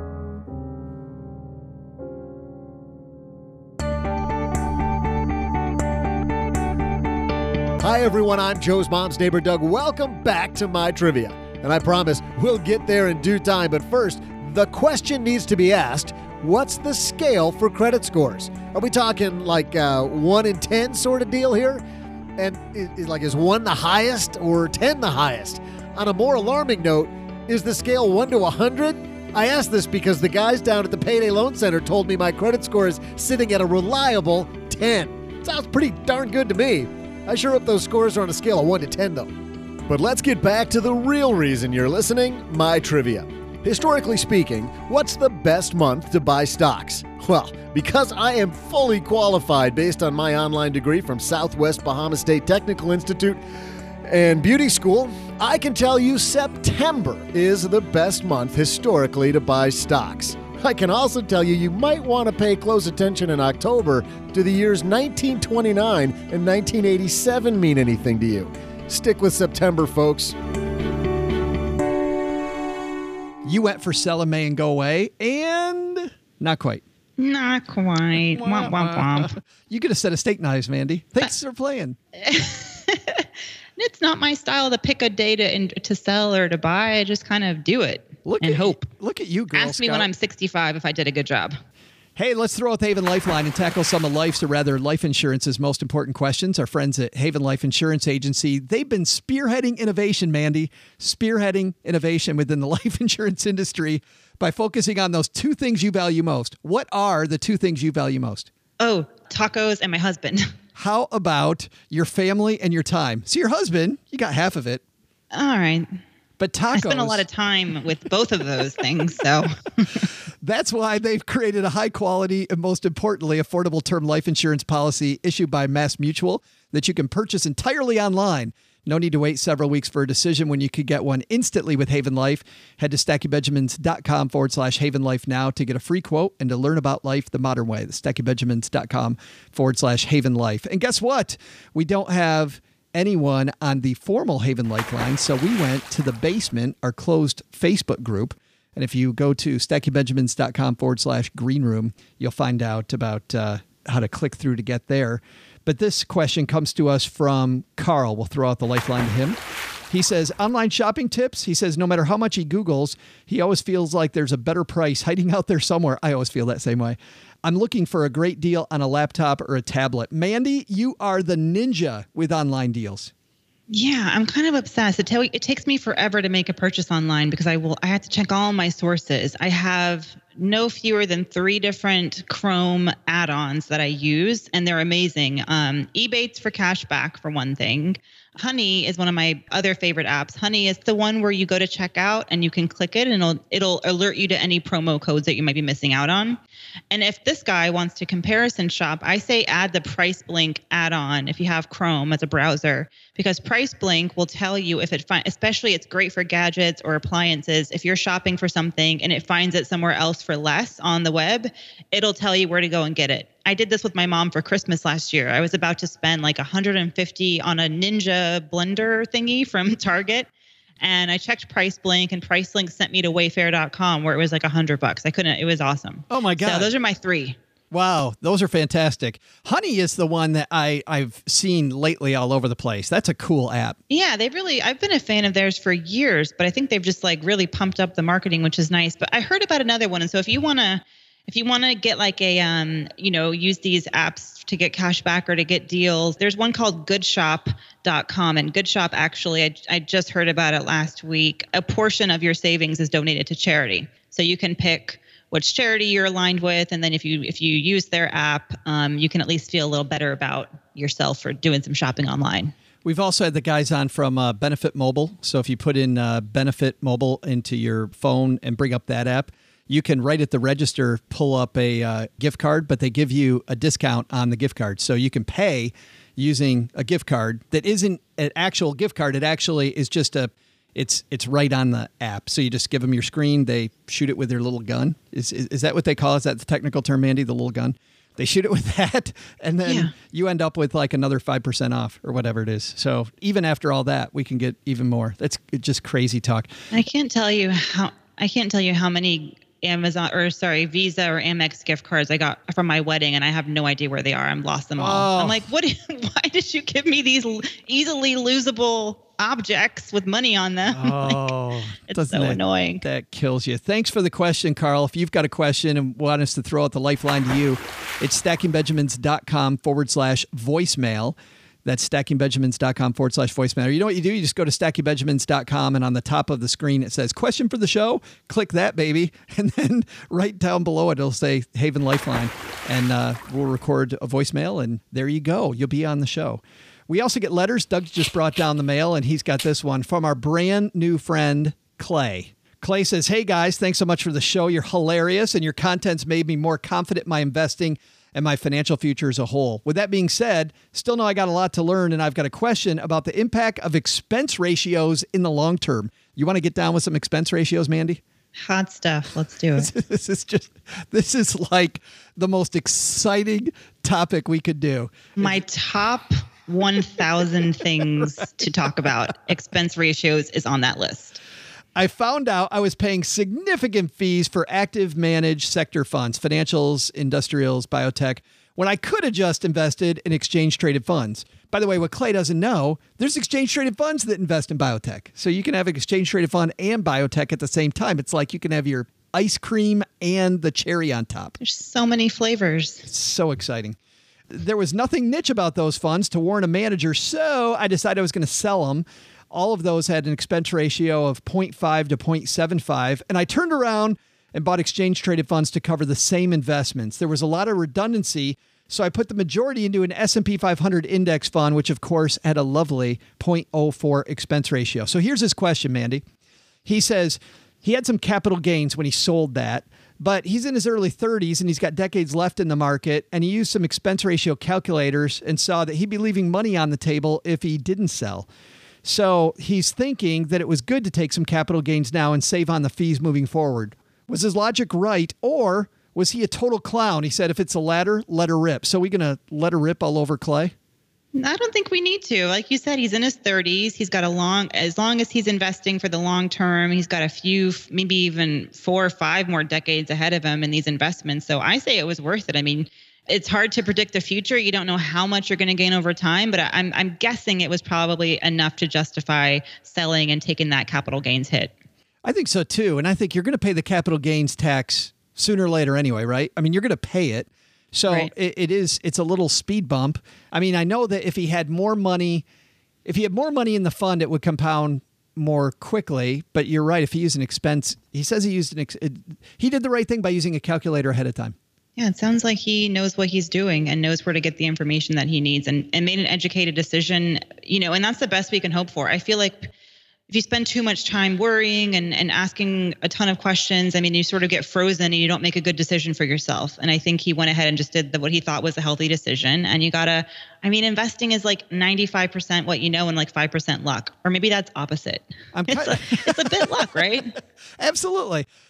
B: Hi, everyone. I'm Joe's mom's neighbor, Doug. Welcome back to My Trivia. And I promise we'll get there in due time. But first, the question needs to be asked: what's the scale for credit scores? Are we talking like uh, one in ten sort of deal here? And is, like, is one the highest or ten the highest? On a more alarming note, is the scale one to one hundred? I asked this because the guys down at the Payday Loan Center told me my credit score is sitting at a reliable ten. Sounds pretty darn good to me. I sure hope those scores are on a scale of one to ten, though. But let's get back to the real reason you're listening, My Trivia. Historically speaking, what's the best month to buy stocks? Well, because I am fully qualified based on my online degree from Southwest Bahama State Technical Institute and Beauty School, I can tell you September is the best month historically to buy stocks. I can also tell you you might want to pay close attention in October. Do the years nineteen twenty-nine and nineteen eighty-seven mean anything to you? Stick with September, folks.
C: You went for sell in May and go away, and not quite.
D: Not quite. Womp, womp, womp.
C: You get a set of steak knives, Mandy. Thanks for playing.
D: It's not my style to pick a day to, to sell or to buy. I just kind of do it
C: look
D: and
C: at,
D: hope.
C: Look at you, Girl
D: Ask
C: Scout.
D: me when I'm sixty-five if I did a good job.
C: Hey, let's throw out the Haven Lifeline and tackle some of life's, or rather life insurance's most important questions. Our friends at Haven Life Insurance Agency, they've been spearheading innovation, Mandy, spearheading innovation within the life insurance industry by focusing on those two things you value most. What are the two things you value most?
D: Oh, tacos and my husband.
C: How about your family and your time? See, your husband, you got half of it.
D: All right.
C: But tacos.
D: I spend a lot of time with both of those things, so.
C: That's why they've created a high quality and, most importantly, affordable term life insurance policy issued by Mass Mutual that you can purchase entirely online. No need to wait several weeks for a decision when you could get one instantly with Haven Life. Head to stackingbenjamins.com forward slash Haven Life now to get a free quote and to learn about life the modern way. That's stackingbenjamins.com forward slash Haven Life. And guess what? We don't have anyone on the formal Haven Lifeline, so we went to the basement, our closed Facebook group. And if you go to stackingbenjamins.com forward slash green room, you'll find out about uh, how to click through to get there. But this question comes to us from Carl. We'll throw out the lifeline to him. He says, online shopping tips. He says, no matter how much he Googles, he always feels like there's a better price hiding out there somewhere. I always feel that same way. I'm looking for a great deal on a laptop or a tablet. Mandy, you are the ninja with online deals.
D: Yeah, I'm kind of obsessed. It, tell, it takes me forever to make a purchase online because I will. I have to check all my sources. I have no fewer than three different Chrome add-ons that I use, and they're amazing. Um, Ebates for cashback, for one thing. Honey is one of my other favorite apps. Honey is the one where you go to checkout and you can click it and it'll it'll alert you to any promo codes that you might be missing out on. And if this guy wants to comparison shop, I say add the PriceBlink add-on if you have Chrome as a browser, because PriceBlink will tell you if it finds, especially it's great for gadgets or appliances. If you're shopping for something and it finds it somewhere else for less on the web, it'll tell you where to go and get it. I did this with my mom for Christmas last year. I was about to spend like one hundred fifty on a Ninja blender thingy from Target. And I checked PriceLink, and PriceLink sent me to Wayfair dot com where it was like a hundred bucks. I couldn't, it was awesome.
C: Oh my God.
D: So those are my three.
C: Wow, those are fantastic. Honey is the one that I, I've seen lately all over the place. That's a cool app.
D: Yeah, they've really, I've been a fan of theirs for years, but I think they've just like really pumped up the marketing, which is nice. But I heard about another one. And so if you want to, if you want to get like a, um, you know, use these apps to get cash back or to get deals, there's one called good shop dot com. And Good Shop, actually, I, I just heard about it last week. A portion of your savings is donated to charity. So you can pick which charity you're aligned with. And then if you if you use their app, um, you can at least feel a little better about yourself for doing some shopping online.
C: We've also had the guys on from uh, Benefit Mobile. So if you put in uh, Benefit Mobile into your phone and bring up that app, you can right at the register pull up a uh, gift card, but they give you a discount on the gift card. So you can pay using a gift card that isn't an actual gift card. It actually is just a It's it's right on the app. So you just give them your screen. They shoot it with their little gun. Is is, is that what they call it? Is that the technical term, Mandy, the little gun? They shoot it with that, and then yeah. you end up with like another five percent off or whatever it is. So even after all that, we can get even more. That's just crazy talk.
D: I can't tell you how I can't tell you how many Amazon or sorry, Visa or Amex gift cards I got from my wedding, and I have no idea where they are. I'm lost them all.
C: Oh.
D: I'm like, what? Why did you give me these easily losable objects with money on them?
C: Oh,
D: like, it's so
C: that,
D: annoying.
C: That kills you. Thanks for the question, Carl. If you've got a question and want us to throw out the lifeline to you, it's stackingbenjamins.com forward slash voicemail. That's stackingbenjamins.com forward slash voicemail. You know what you do? You just go to stackingbenjamins dot com, and on the top of the screen, it says question for the show. Click that, baby. And then right down below it, it'll say Haven Lifeline. And uh, we'll record a voicemail, and there you go. You'll be on the show. We also get letters. Doug just brought down the mail, and he's got this one from our brand new friend, Clay. Clay says, hey, guys, thanks so much for the show. You're hilarious, and your content's made me more confident in my investing and my financial future as a whole. With that being said, still know I got a lot to learn, and I've got a question about the impact of expense ratios in the long term. You want to get down with some expense ratios, Mandy?
D: Hot stuff. Let's do it.
C: This is just, this is like the most exciting topic we could do.
D: My top one thousand things to talk about. Expense ratios is on that list.
C: I found out I was paying significant fees for active managed sector funds, financials, industrials, biotech, when I could have just invested in exchange-traded funds. By the way, what Clay doesn't know, there's exchange-traded funds that invest in biotech. So you can have an exchange-traded fund and biotech at the same time. It's like you can have your ice cream and the cherry on top.
D: There's so many flavors.
C: It's so exciting. There was nothing niche about those funds to warrant a manager, so I decided I was going to sell them. All of those had an expense ratio of zero point five to zero point seven five, and I turned around and bought exchange-traded funds to cover the same investments. There was a lot of redundancy, so I put the majority into an S and P five hundred index fund, which, of course, had a lovely zero point zero four expense ratio. So here's his question, Mandy. He says he had some capital gains when he sold that, but he's in his early thirties and he's got decades left in the market, and he used some expense ratio calculators and saw that he'd be leaving money on the table if he didn't sell. So he's thinking that it was good to take some capital gains now and save on the fees moving forward. Was his logic right, or was he a total clown? He said, if it's a latter, let her rip. So we going to let her rip all over Clay?
D: I don't think we need to. Like you said, he's in his thirties. He's got a long, as long as he's investing for the long term, he's got a few, maybe even four or five more decades ahead of him in these investments. So I say it was worth it. I mean, it's hard to predict the future. You don't know how much you're going to gain over time, but I'm I'm guessing it was probably enough to justify selling and taking that capital gains hit.
C: I think so too. And I think you're going to pay the capital gains tax sooner or later anyway, right? I mean, you're going to pay it. So
D: right.
C: it, it is, it's a little speed bump. I mean, I know that if he had more money, if he had more money in the fund, it would compound more quickly, but you're right. If he used an expense, he says he used an, ex, it, he did the right thing by using a calculator ahead of time.
D: Yeah, it sounds like he knows what he's doing and knows where to get the information that he needs, and, and made an educated decision, you know, and that's the best we can hope for. I feel like if you spend too much time worrying and, and asking a ton of questions, I mean, you sort of get frozen and you don't make a good decision for yourself. And I think he went ahead and just did the, what he thought was a healthy decision. And you gotta, I mean, investing is like ninety-five percent what you know and like five percent luck. Or maybe that's opposite.
C: I'm
D: it's, a, it's a bit luck, right?
C: Absolutely.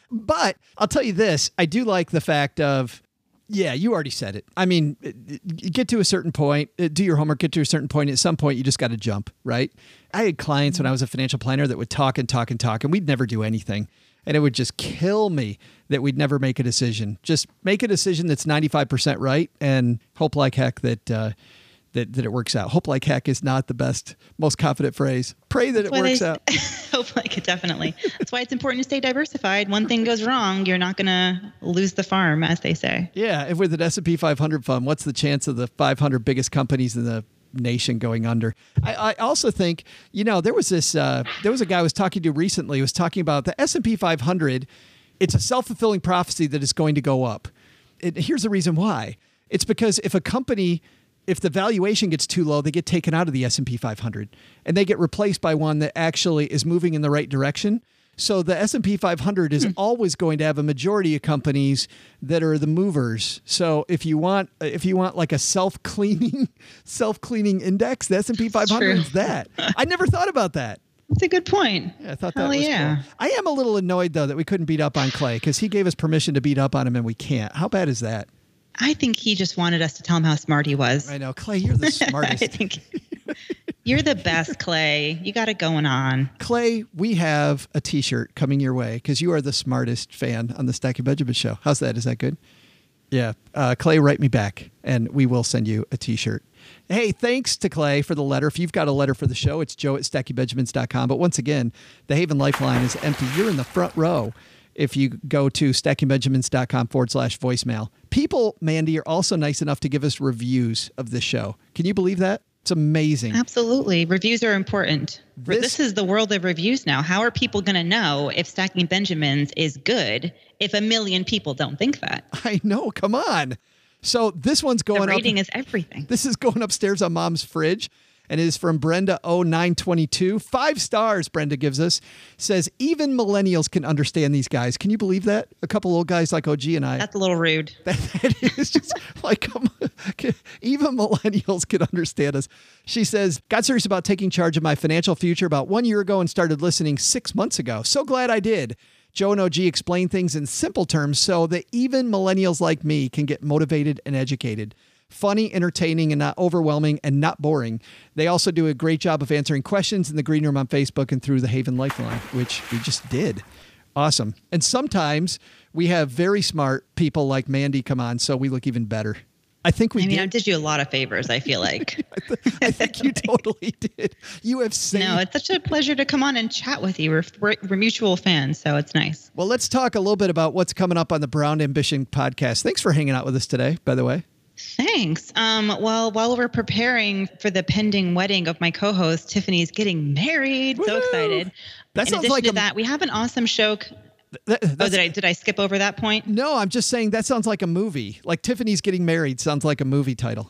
C: But I'll tell you this, I do like the fact of, yeah, you already said it. I mean, get to a certain point, do your homework, get to a certain point. At some point, you just got to jump, right? I had clients when I was a financial planner that would talk and talk and talk, and we'd never do anything. And it would just kill me that we'd never make a decision. Just make a decision that's ninety-five percent right and hope like heck that uh, that, that it works out. Hope like heck is not the best, most confident phrase. Pray that
D: That's
C: it works
D: they,
C: out.
D: Hope like it, definitely. That's why it's important to stay diversified. One thing goes wrong, you're not going to lose the farm, as they say.
C: Yeah, if with an S and P five hundred fund, what's the chance of the five hundred biggest companies in the nation going under? I, I also think, you know, there was this, uh, there was a guy I was talking to recently who was talking about the S and P five hundred. It's a self-fulfilling prophecy that is going to go up. It, here's the reason why. It's because if a company, if the valuation gets too low, they get taken out of the S and P five hundred and they get replaced by one that actually is moving in the right direction. So the S and P five hundred is hmm. always going to have a majority of companies that are the movers. So if you want, if you want like a self-cleaning, self-cleaning index, the S and P five hundred is that. I never thought about that.
D: That's a good point.
C: Yeah, I thought
D: Hell
C: that was
D: yeah.
C: cool. I am a little annoyed though that we couldn't beat up on Clay because he gave us permission to beat up on him and we can't. How bad is that?
D: I think he just wanted us to tell him how smart he was.
C: I know, Clay, you're the smartest.
D: I think you're the best, Clay. You got it going on.
C: Clay, we have a T-shirt coming your way because you are the smartest fan on the Stacking Benjamin Show. How's that? Is that good? Yeah. Uh, Clay, write me back and we will send you a T-shirt. Hey, thanks to Clay for the letter. If you've got a letter for the show, it's joe at stacking benjamins dot com. But once again, the Haven Lifeline is empty. You're in the front row if you go to stacking benjamins dot com forward slash voicemail. People, Mandy, are also nice enough to give us reviews of this show. Can you believe that? It's amazing.
D: Absolutely. Reviews are important.
C: This,
D: this is the world of reviews now. How are people going to know if Stacking Benjamins is good if a million people don't think that?
C: I know. Come on. So this one's going up.
D: The rating up, is everything.
C: This is going upstairs on Mom's fridge. And it is from Brenda oh nine twenty-two. Five stars, Brenda gives us. Says, even millennials can understand these guys. Can you believe that? A couple old guys like O G and I.
D: That's a little rude.
C: That, that is just like, come on. Even millennials can understand us. She says, got serious about taking charge of my financial future about one year ago and started listening six months ago. So glad I did. Joe and O G explain things in simple terms so that even millennials like me can get motivated and educated. Funny, entertaining, and not overwhelming and not boring. They also do a great job of answering questions in the Green Room on Facebook and through the Haven Lifeline, which we just did. Awesome. And sometimes we have very smart people like Mandy come on, so we look even better. I think we
D: I mean,
C: did.
D: I did you a lot of favors, I feel like.
C: I, th- I think you totally did. You have saved.
D: No, it's such a pleasure to come on and chat with you. We're, we're, we're mutual fans, so it's nice.
C: Well, let's talk a little bit about what's coming up on the Brown Ambition podcast. Thanks for hanging out with us today, by the way.
D: Thanks. Um, well, while we're preparing for the pending wedding of my co-host, Tiffany's getting married.
C: Woo-hoo!
D: So excited.
C: That
D: In
C: sounds
D: addition
C: like
D: to
C: a...
D: that, we have an awesome show.
C: That,
D: oh, did I did I skip over that point?
C: No, I'm just saying that sounds like a movie. Like Tiffany's getting married sounds like a movie title.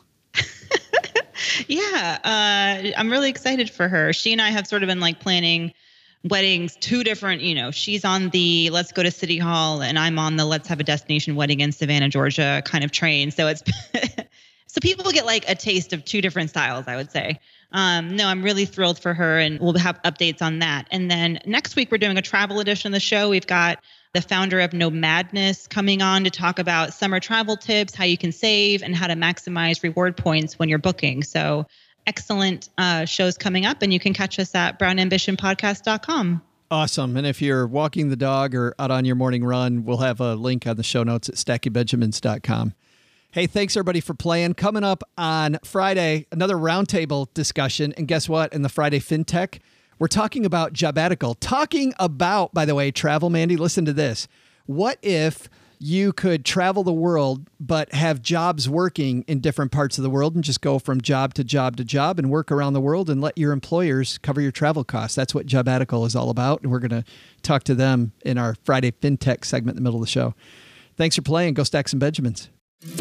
D: Yeah, uh, I'm really excited for her. She and I have sort of been like planning weddings, two different, you know, she's on the let's go to City Hall and I'm on the let's have a destination wedding in Savannah, Georgia kind of train. So it's so people get like a taste of two different styles, I would say. Um, no, I'm really thrilled for her and we'll have updates on that. And then next week, we're doing a travel edition of the show. We've got the founder of Nomadness coming on to talk about summer travel tips, how you can save and how to maximize reward points when you're booking. So excellent uh, shows coming up, and you can catch us at brown ambition podcast dot com.
C: Awesome. And if you're walking the dog or out on your morning run, we'll have a link on the show notes at stacking benjamins dot com. Hey, thanks everybody for playing. Coming up on Friday, another roundtable discussion. And guess what? In the Friday FinTech, we're talking about Jobatical. Talking about, by the way, travel, Mandy, listen to this. What if you could travel the world, but have jobs working in different parts of the world and just go from job to job to job and work around the world and let your employers cover your travel costs? That's what Jobatical is all about. And we're going to talk to them in our Friday FinTech segment in the middle of the show. Thanks for playing. Go stack some Benjamins.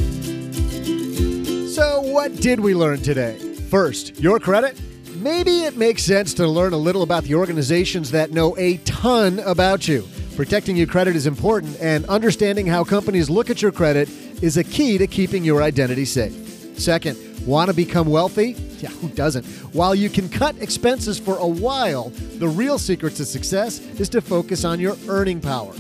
B: So what did we learn today? First, your credit? Maybe it makes sense to learn a little about the organizations that know a ton about you. Protecting your credit is important, and understanding how companies look at your credit is a key to keeping your identity safe. Second, want to become wealthy? Yeah, who doesn't? While you can cut expenses for a while, the real secret to success is to focus on your earning power.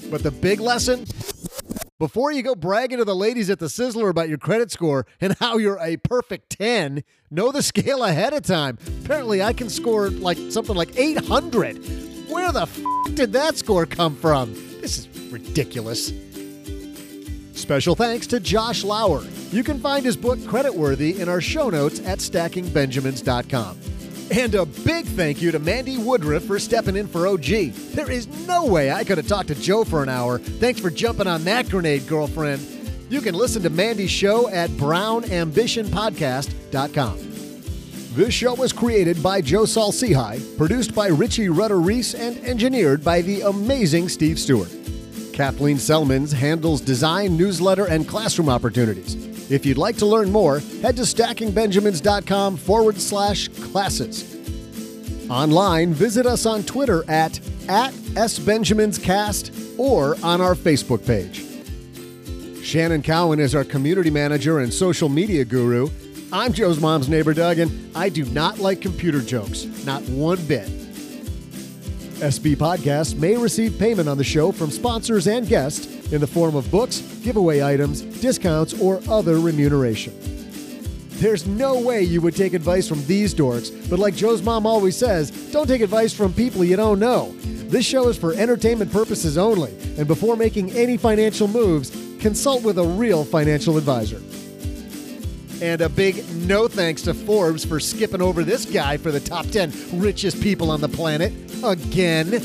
B: But the big lesson? Before you go bragging to the ladies at the Sizzler about your credit score and how you're a perfect ten, know the scale ahead of time. Apparently, I can score like something like eight hundred. Where the f*** did that score come from? This is ridiculous. Special thanks to Josh Lauer. You can find his book Creditworthy in our show notes at stacking benjamins dot com. And a big thank you to Mandy Woodruff for stepping in for O G. There is no way I could have talked to Joe for an hour. Thanks for jumping on that grenade, girlfriend. You can listen to Mandy's show at brown ambition podcast dot com. This show was created by Joe Saul-Sehy, produced by Richie Rutter-Reese, and engineered by the amazing Steve Stewart. Kathleen Selmans handles design, newsletter, and classroom opportunities. If you'd like to learn more, head to stacking benjamins dot com forward slash classes. Online, visit us on Twitter at, at SBenjaminsCast or on our Facebook page. Shannon Cowan is our community manager and social media guru. I'm Joe's mom's neighbor, Doug, and I do not like computer jokes, not one bit. S B Podcasts may receive payment on the show from sponsors and guests in the form of books, giveaway items, discounts, or other remuneration. There's no way you would take advice from these dorks, but like Joe's mom always says, don't take advice from people you don't know. This show is for entertainment purposes only, and before making any financial moves, consult with a real financial advisor. And a big no thanks to Forbes for skipping over this guy for the top ten richest people on the planet. Again.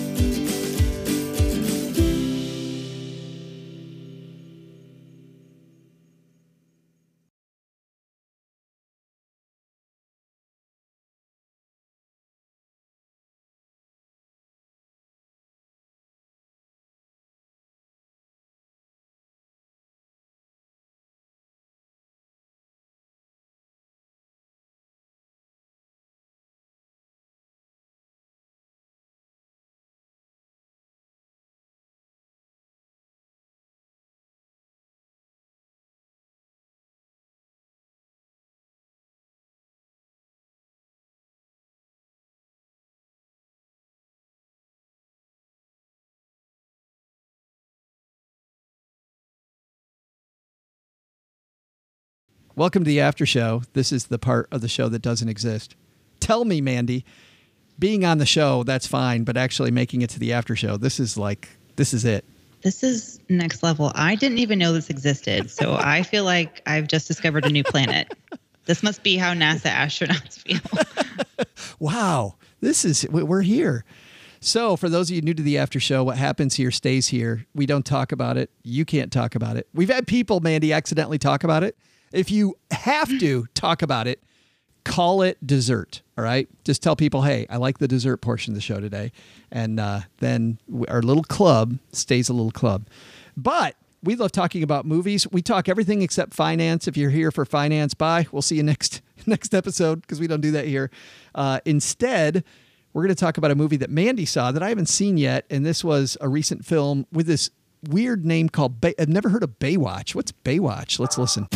C: Welcome to the after show. This is the part of the show that doesn't exist. Tell me, Mandy, being on the show, that's fine, but actually making it to the after show, this is like, this is it.
D: This is next level. I didn't even know this existed, so I feel like I've just discovered a new planet. This must be how NASA astronauts feel.
C: Wow. This is, we're here. So for those of you new to the after show, what happens here stays here. We don't talk about it. You can't talk about it. We've had people, Mandy, accidentally talk about it. If you have to talk about it, call it dessert, all right? Just tell people, hey, I like the dessert portion of the show today. And uh, then our little club stays a little club. But we love talking about movies. We talk everything except finance. If you're here for finance, bye. We'll see you next next episode because we don't do that here. Uh, instead, we're going to talk about a movie that Mandy saw that I haven't seen yet. And this was a recent film with this weird name called, Bay- I've never heard of Baywatch. What's Baywatch? Let's listen.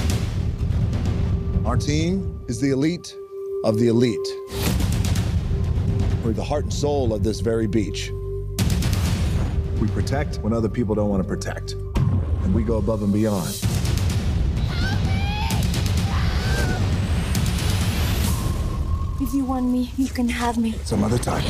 I: Our team is the elite of the elite. We're the heart and soul of this very beach. We protect when other people don't want to protect. And we go above and beyond.
J: If you want me, you can have me.
I: Some other time.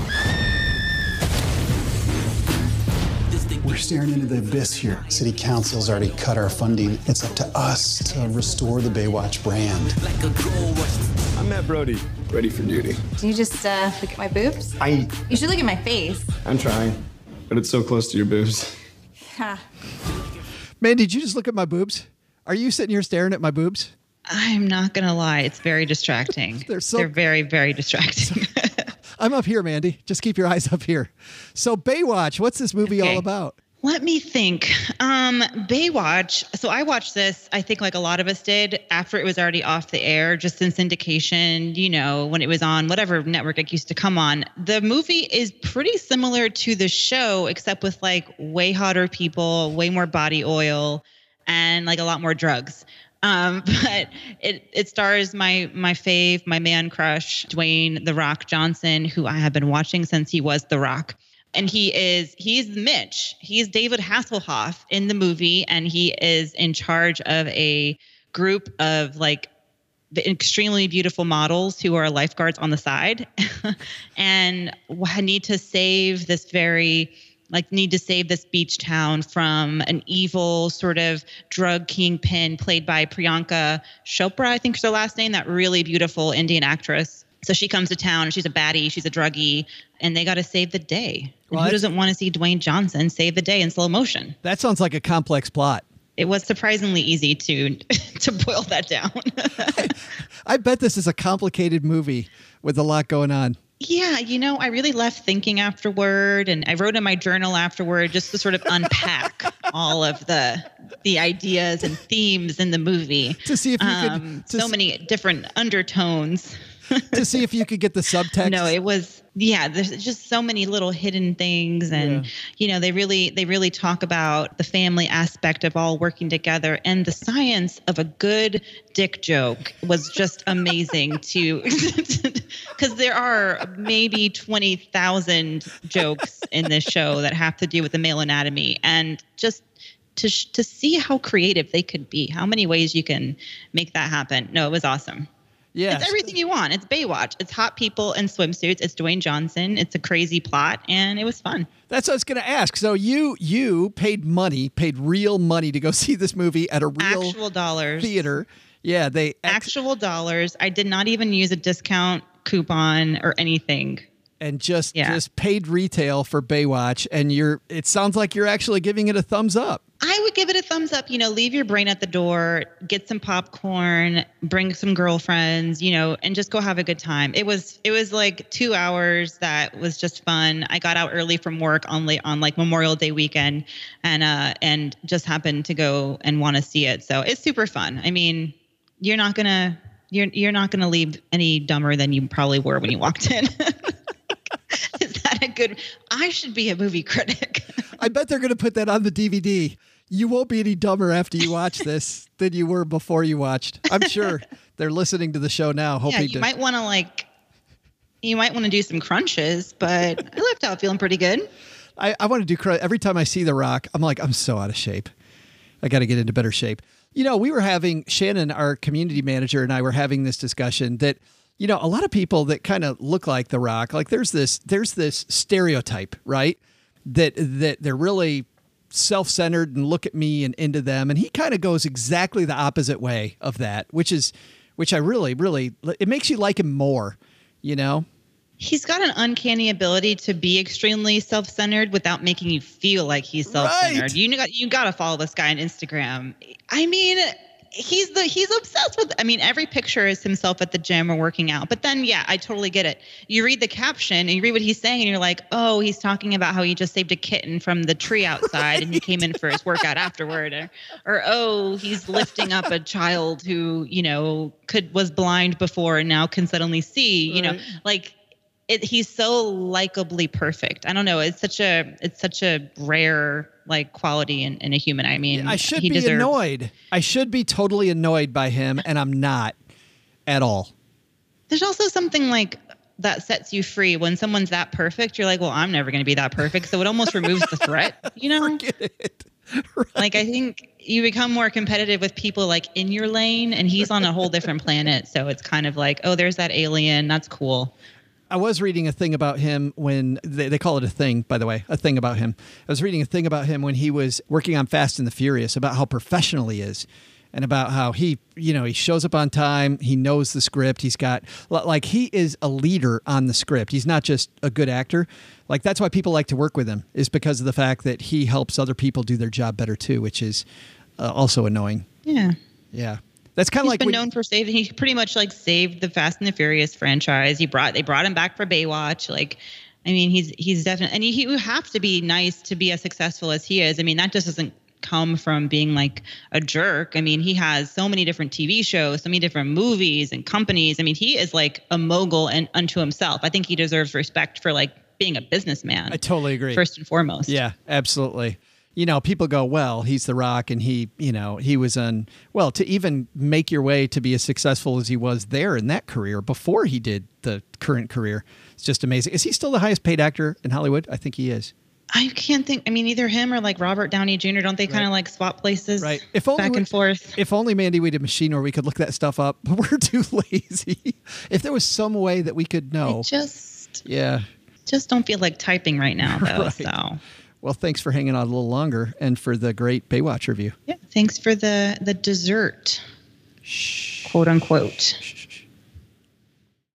K: We're staring into the abyss here. City Council's already cut our funding. It's up to us to restore the Baywatch brand.
L: I'm Matt Brody, ready for duty.
M: Can you just uh, look at my boobs?
L: I...
M: You should look at my face.
L: I'm trying, but it's so close to your boobs.
C: Man, did you just look at my boobs? Are you sitting here staring at my boobs?
D: I'm not going to lie. It's very distracting.
C: They're so...
D: They're very, very distracting.
C: I'm up here, Mandy. Just keep your eyes up here. So Baywatch, what's this movie
D: okay.
C: all about?
D: Let me think. Um, Baywatch. So I watched this, I think like a lot of us did, after it was already off the air, just in syndication, you know, when it was on whatever network it used to come on. The movie is pretty similar to the show, except with like way hotter people, way more body oil, and like a lot more drugs. Um, but it, it stars my, my fave, my man crush, Dwayne "The Rock" Johnson, who I have been watching since he was The Rock. And he is, he's Mitch. He's David Hasselhoff in the movie. And he is in charge of a group of like the extremely beautiful models who are lifeguards on the side and need to save this very, like need to save this beach town from an evil sort of drug kingpin played by Priyanka Chopra, I think is her last name, that really beautiful Indian actress. So she comes to town and she's a baddie, she's a druggie, and they got to save the day. Well, who doesn't want to see Dwayne Johnson save the day in slow motion?
C: That sounds like a complex plot.
D: It was surprisingly easy to to boil that down.
C: I, I bet this is a complicated movie with a lot going on.
D: Yeah, you know, I really left thinking afterward, and I wrote in my journal afterward just to sort of unpack all of the the ideas and themes in the movie.
C: To see if you
D: um,
C: could...
D: So many different undertones.
C: To see if you could get the subtext.
D: No, it was, yeah, there's just so many little hidden things. And, yeah. you know, they really, they really talk about the family aspect of all working together, and the science of a good dick joke was just amazing to, because there are maybe twenty thousand jokes in this show that have to do with the male anatomy, and just to, to see how creative they could be, how many ways you can make that happen. No, it was awesome.
C: Yeah,
D: it's everything you want. It's Baywatch. It's hot people in swimsuits. It's Dwayne Johnson. It's a crazy plot, and it was fun.
C: That's what I was going to ask. So you you paid money, paid real money to go see this movie at a real
D: actual dollars
C: theater. Yeah, they ex-
D: actual dollars. I did not even use a discount coupon or anything.
C: And just
D: yeah.
C: just paid retail for Baywatch, and you're. It sounds like you're actually giving it a thumbs up.
D: I would give it a thumbs up. You know, leave your brain at the door, get some popcorn, bring some girlfriends, you know, and just go have a good time. It was it was like two hours that was just fun. I got out early from work on late on like Memorial Day weekend, and uh and just happened to go and want to see it. So it's super fun. I mean, you're not gonna you're you're not gonna leave any dumber than you probably were when you walked in. Is that a good? I should be a movie critic.
C: I bet they're gonna put that on the D V D. You won't be any dumber after you watch this than you were before you watched. I'm sure they're listening to the show now, hoping
D: yeah, you
C: to.
D: might want to like, you might want to do some crunches, but I left out feeling pretty good.
C: I, I want to do crunch every time I see The Rock. I'm like, I'm so out of shape. I got to get into better shape. You know, we were having Shannon, our community manager, and I were having this discussion that, you know, a lot of people that kind of look like The Rock, like there's this, there's this stereotype, right? That that they're really self-centered and look at me and into them, and he kind of goes exactly the opposite way of that, which is which I really really it makes you like him more, you know.
D: He's got an uncanny ability to be extremely self-centered without making you feel like he's self-centered. Right. You got you got to follow this guy on Instagram. I mean, he's the he's obsessed with. I mean, every picture is himself at the gym or working out. But then, yeah, I totally get it. You read the caption and you read what he's saying, and you're like, oh, he's talking about how he just saved a kitten from the tree outside, right. and he came in for his workout afterward, or, or oh, he's lifting up a child who you know could was blind before and now can suddenly see. You right. know, like. It, he's so likably perfect. I don't know. It's such a it's such a rare like quality in, in a human. I mean,
C: I should
D: he
C: be
D: deserves...
C: annoyed. I should be totally annoyed by him, and I'm not at all.
D: There's also something like that sets you free when someone's that perfect. You're like, well, I'm never going to be that perfect, so it almost removes the threat. You know,
C: forget it. Right.
D: Like I think you become more competitive with people like in your lane, and he's on a whole different planet. So it's kind of like, oh, there's that alien. That's cool.
C: I was reading a thing about him when they, they call it a thing, by the way, a thing about him. I was reading a thing about him when he was working on Fast and the Furious, about how professional he is and about how he, you know, he shows up on time. He knows the script. He's got like he is a leader on the script. He's not just a good actor. Like that's why people like to work with him, is because of the fact that he helps other people do their job better, too, which is uh, also annoying.
D: Yeah.
C: Yeah. That's kind of like
D: he's been
C: when,
D: known for saving. He pretty much like saved the Fast and the Furious franchise. He brought they brought him back for Baywatch. Like, I mean, he's he's definitely, and he, he would have to be nice to be as successful as he is. I mean, that just doesn't come from being like a jerk. I mean, he has so many different T V shows, so many different movies and companies. I mean, he is like a mogul and unto himself. I think he deserves respect for like being a businessman.
C: I totally agree.
D: First and foremost.
C: Yeah, absolutely. you know, people go, well, he's The Rock and he, you know, he was on, well, to even make your way to be as successful as he was there in that career before he did the current career. It's just amazing. Is he still the highest paid actor in Hollywood? I think he is.
D: I can't think. I mean, either him or like Robert Downey Junior Don't they kind of right. like swap places
C: right. if only
D: back
C: we,
D: and forth?
C: If only, Mandy, we had a machine where we could look that stuff up, but we're too lazy. If there was some way that we could know.
D: I just,
C: yeah.
D: just don't feel like typing right now, though. right. So.
C: Well, thanks for hanging out a little longer and for the great Baywatch review.
D: Yeah, thanks for the, the dessert,
C: Shh.
D: quote unquote.
C: Shh.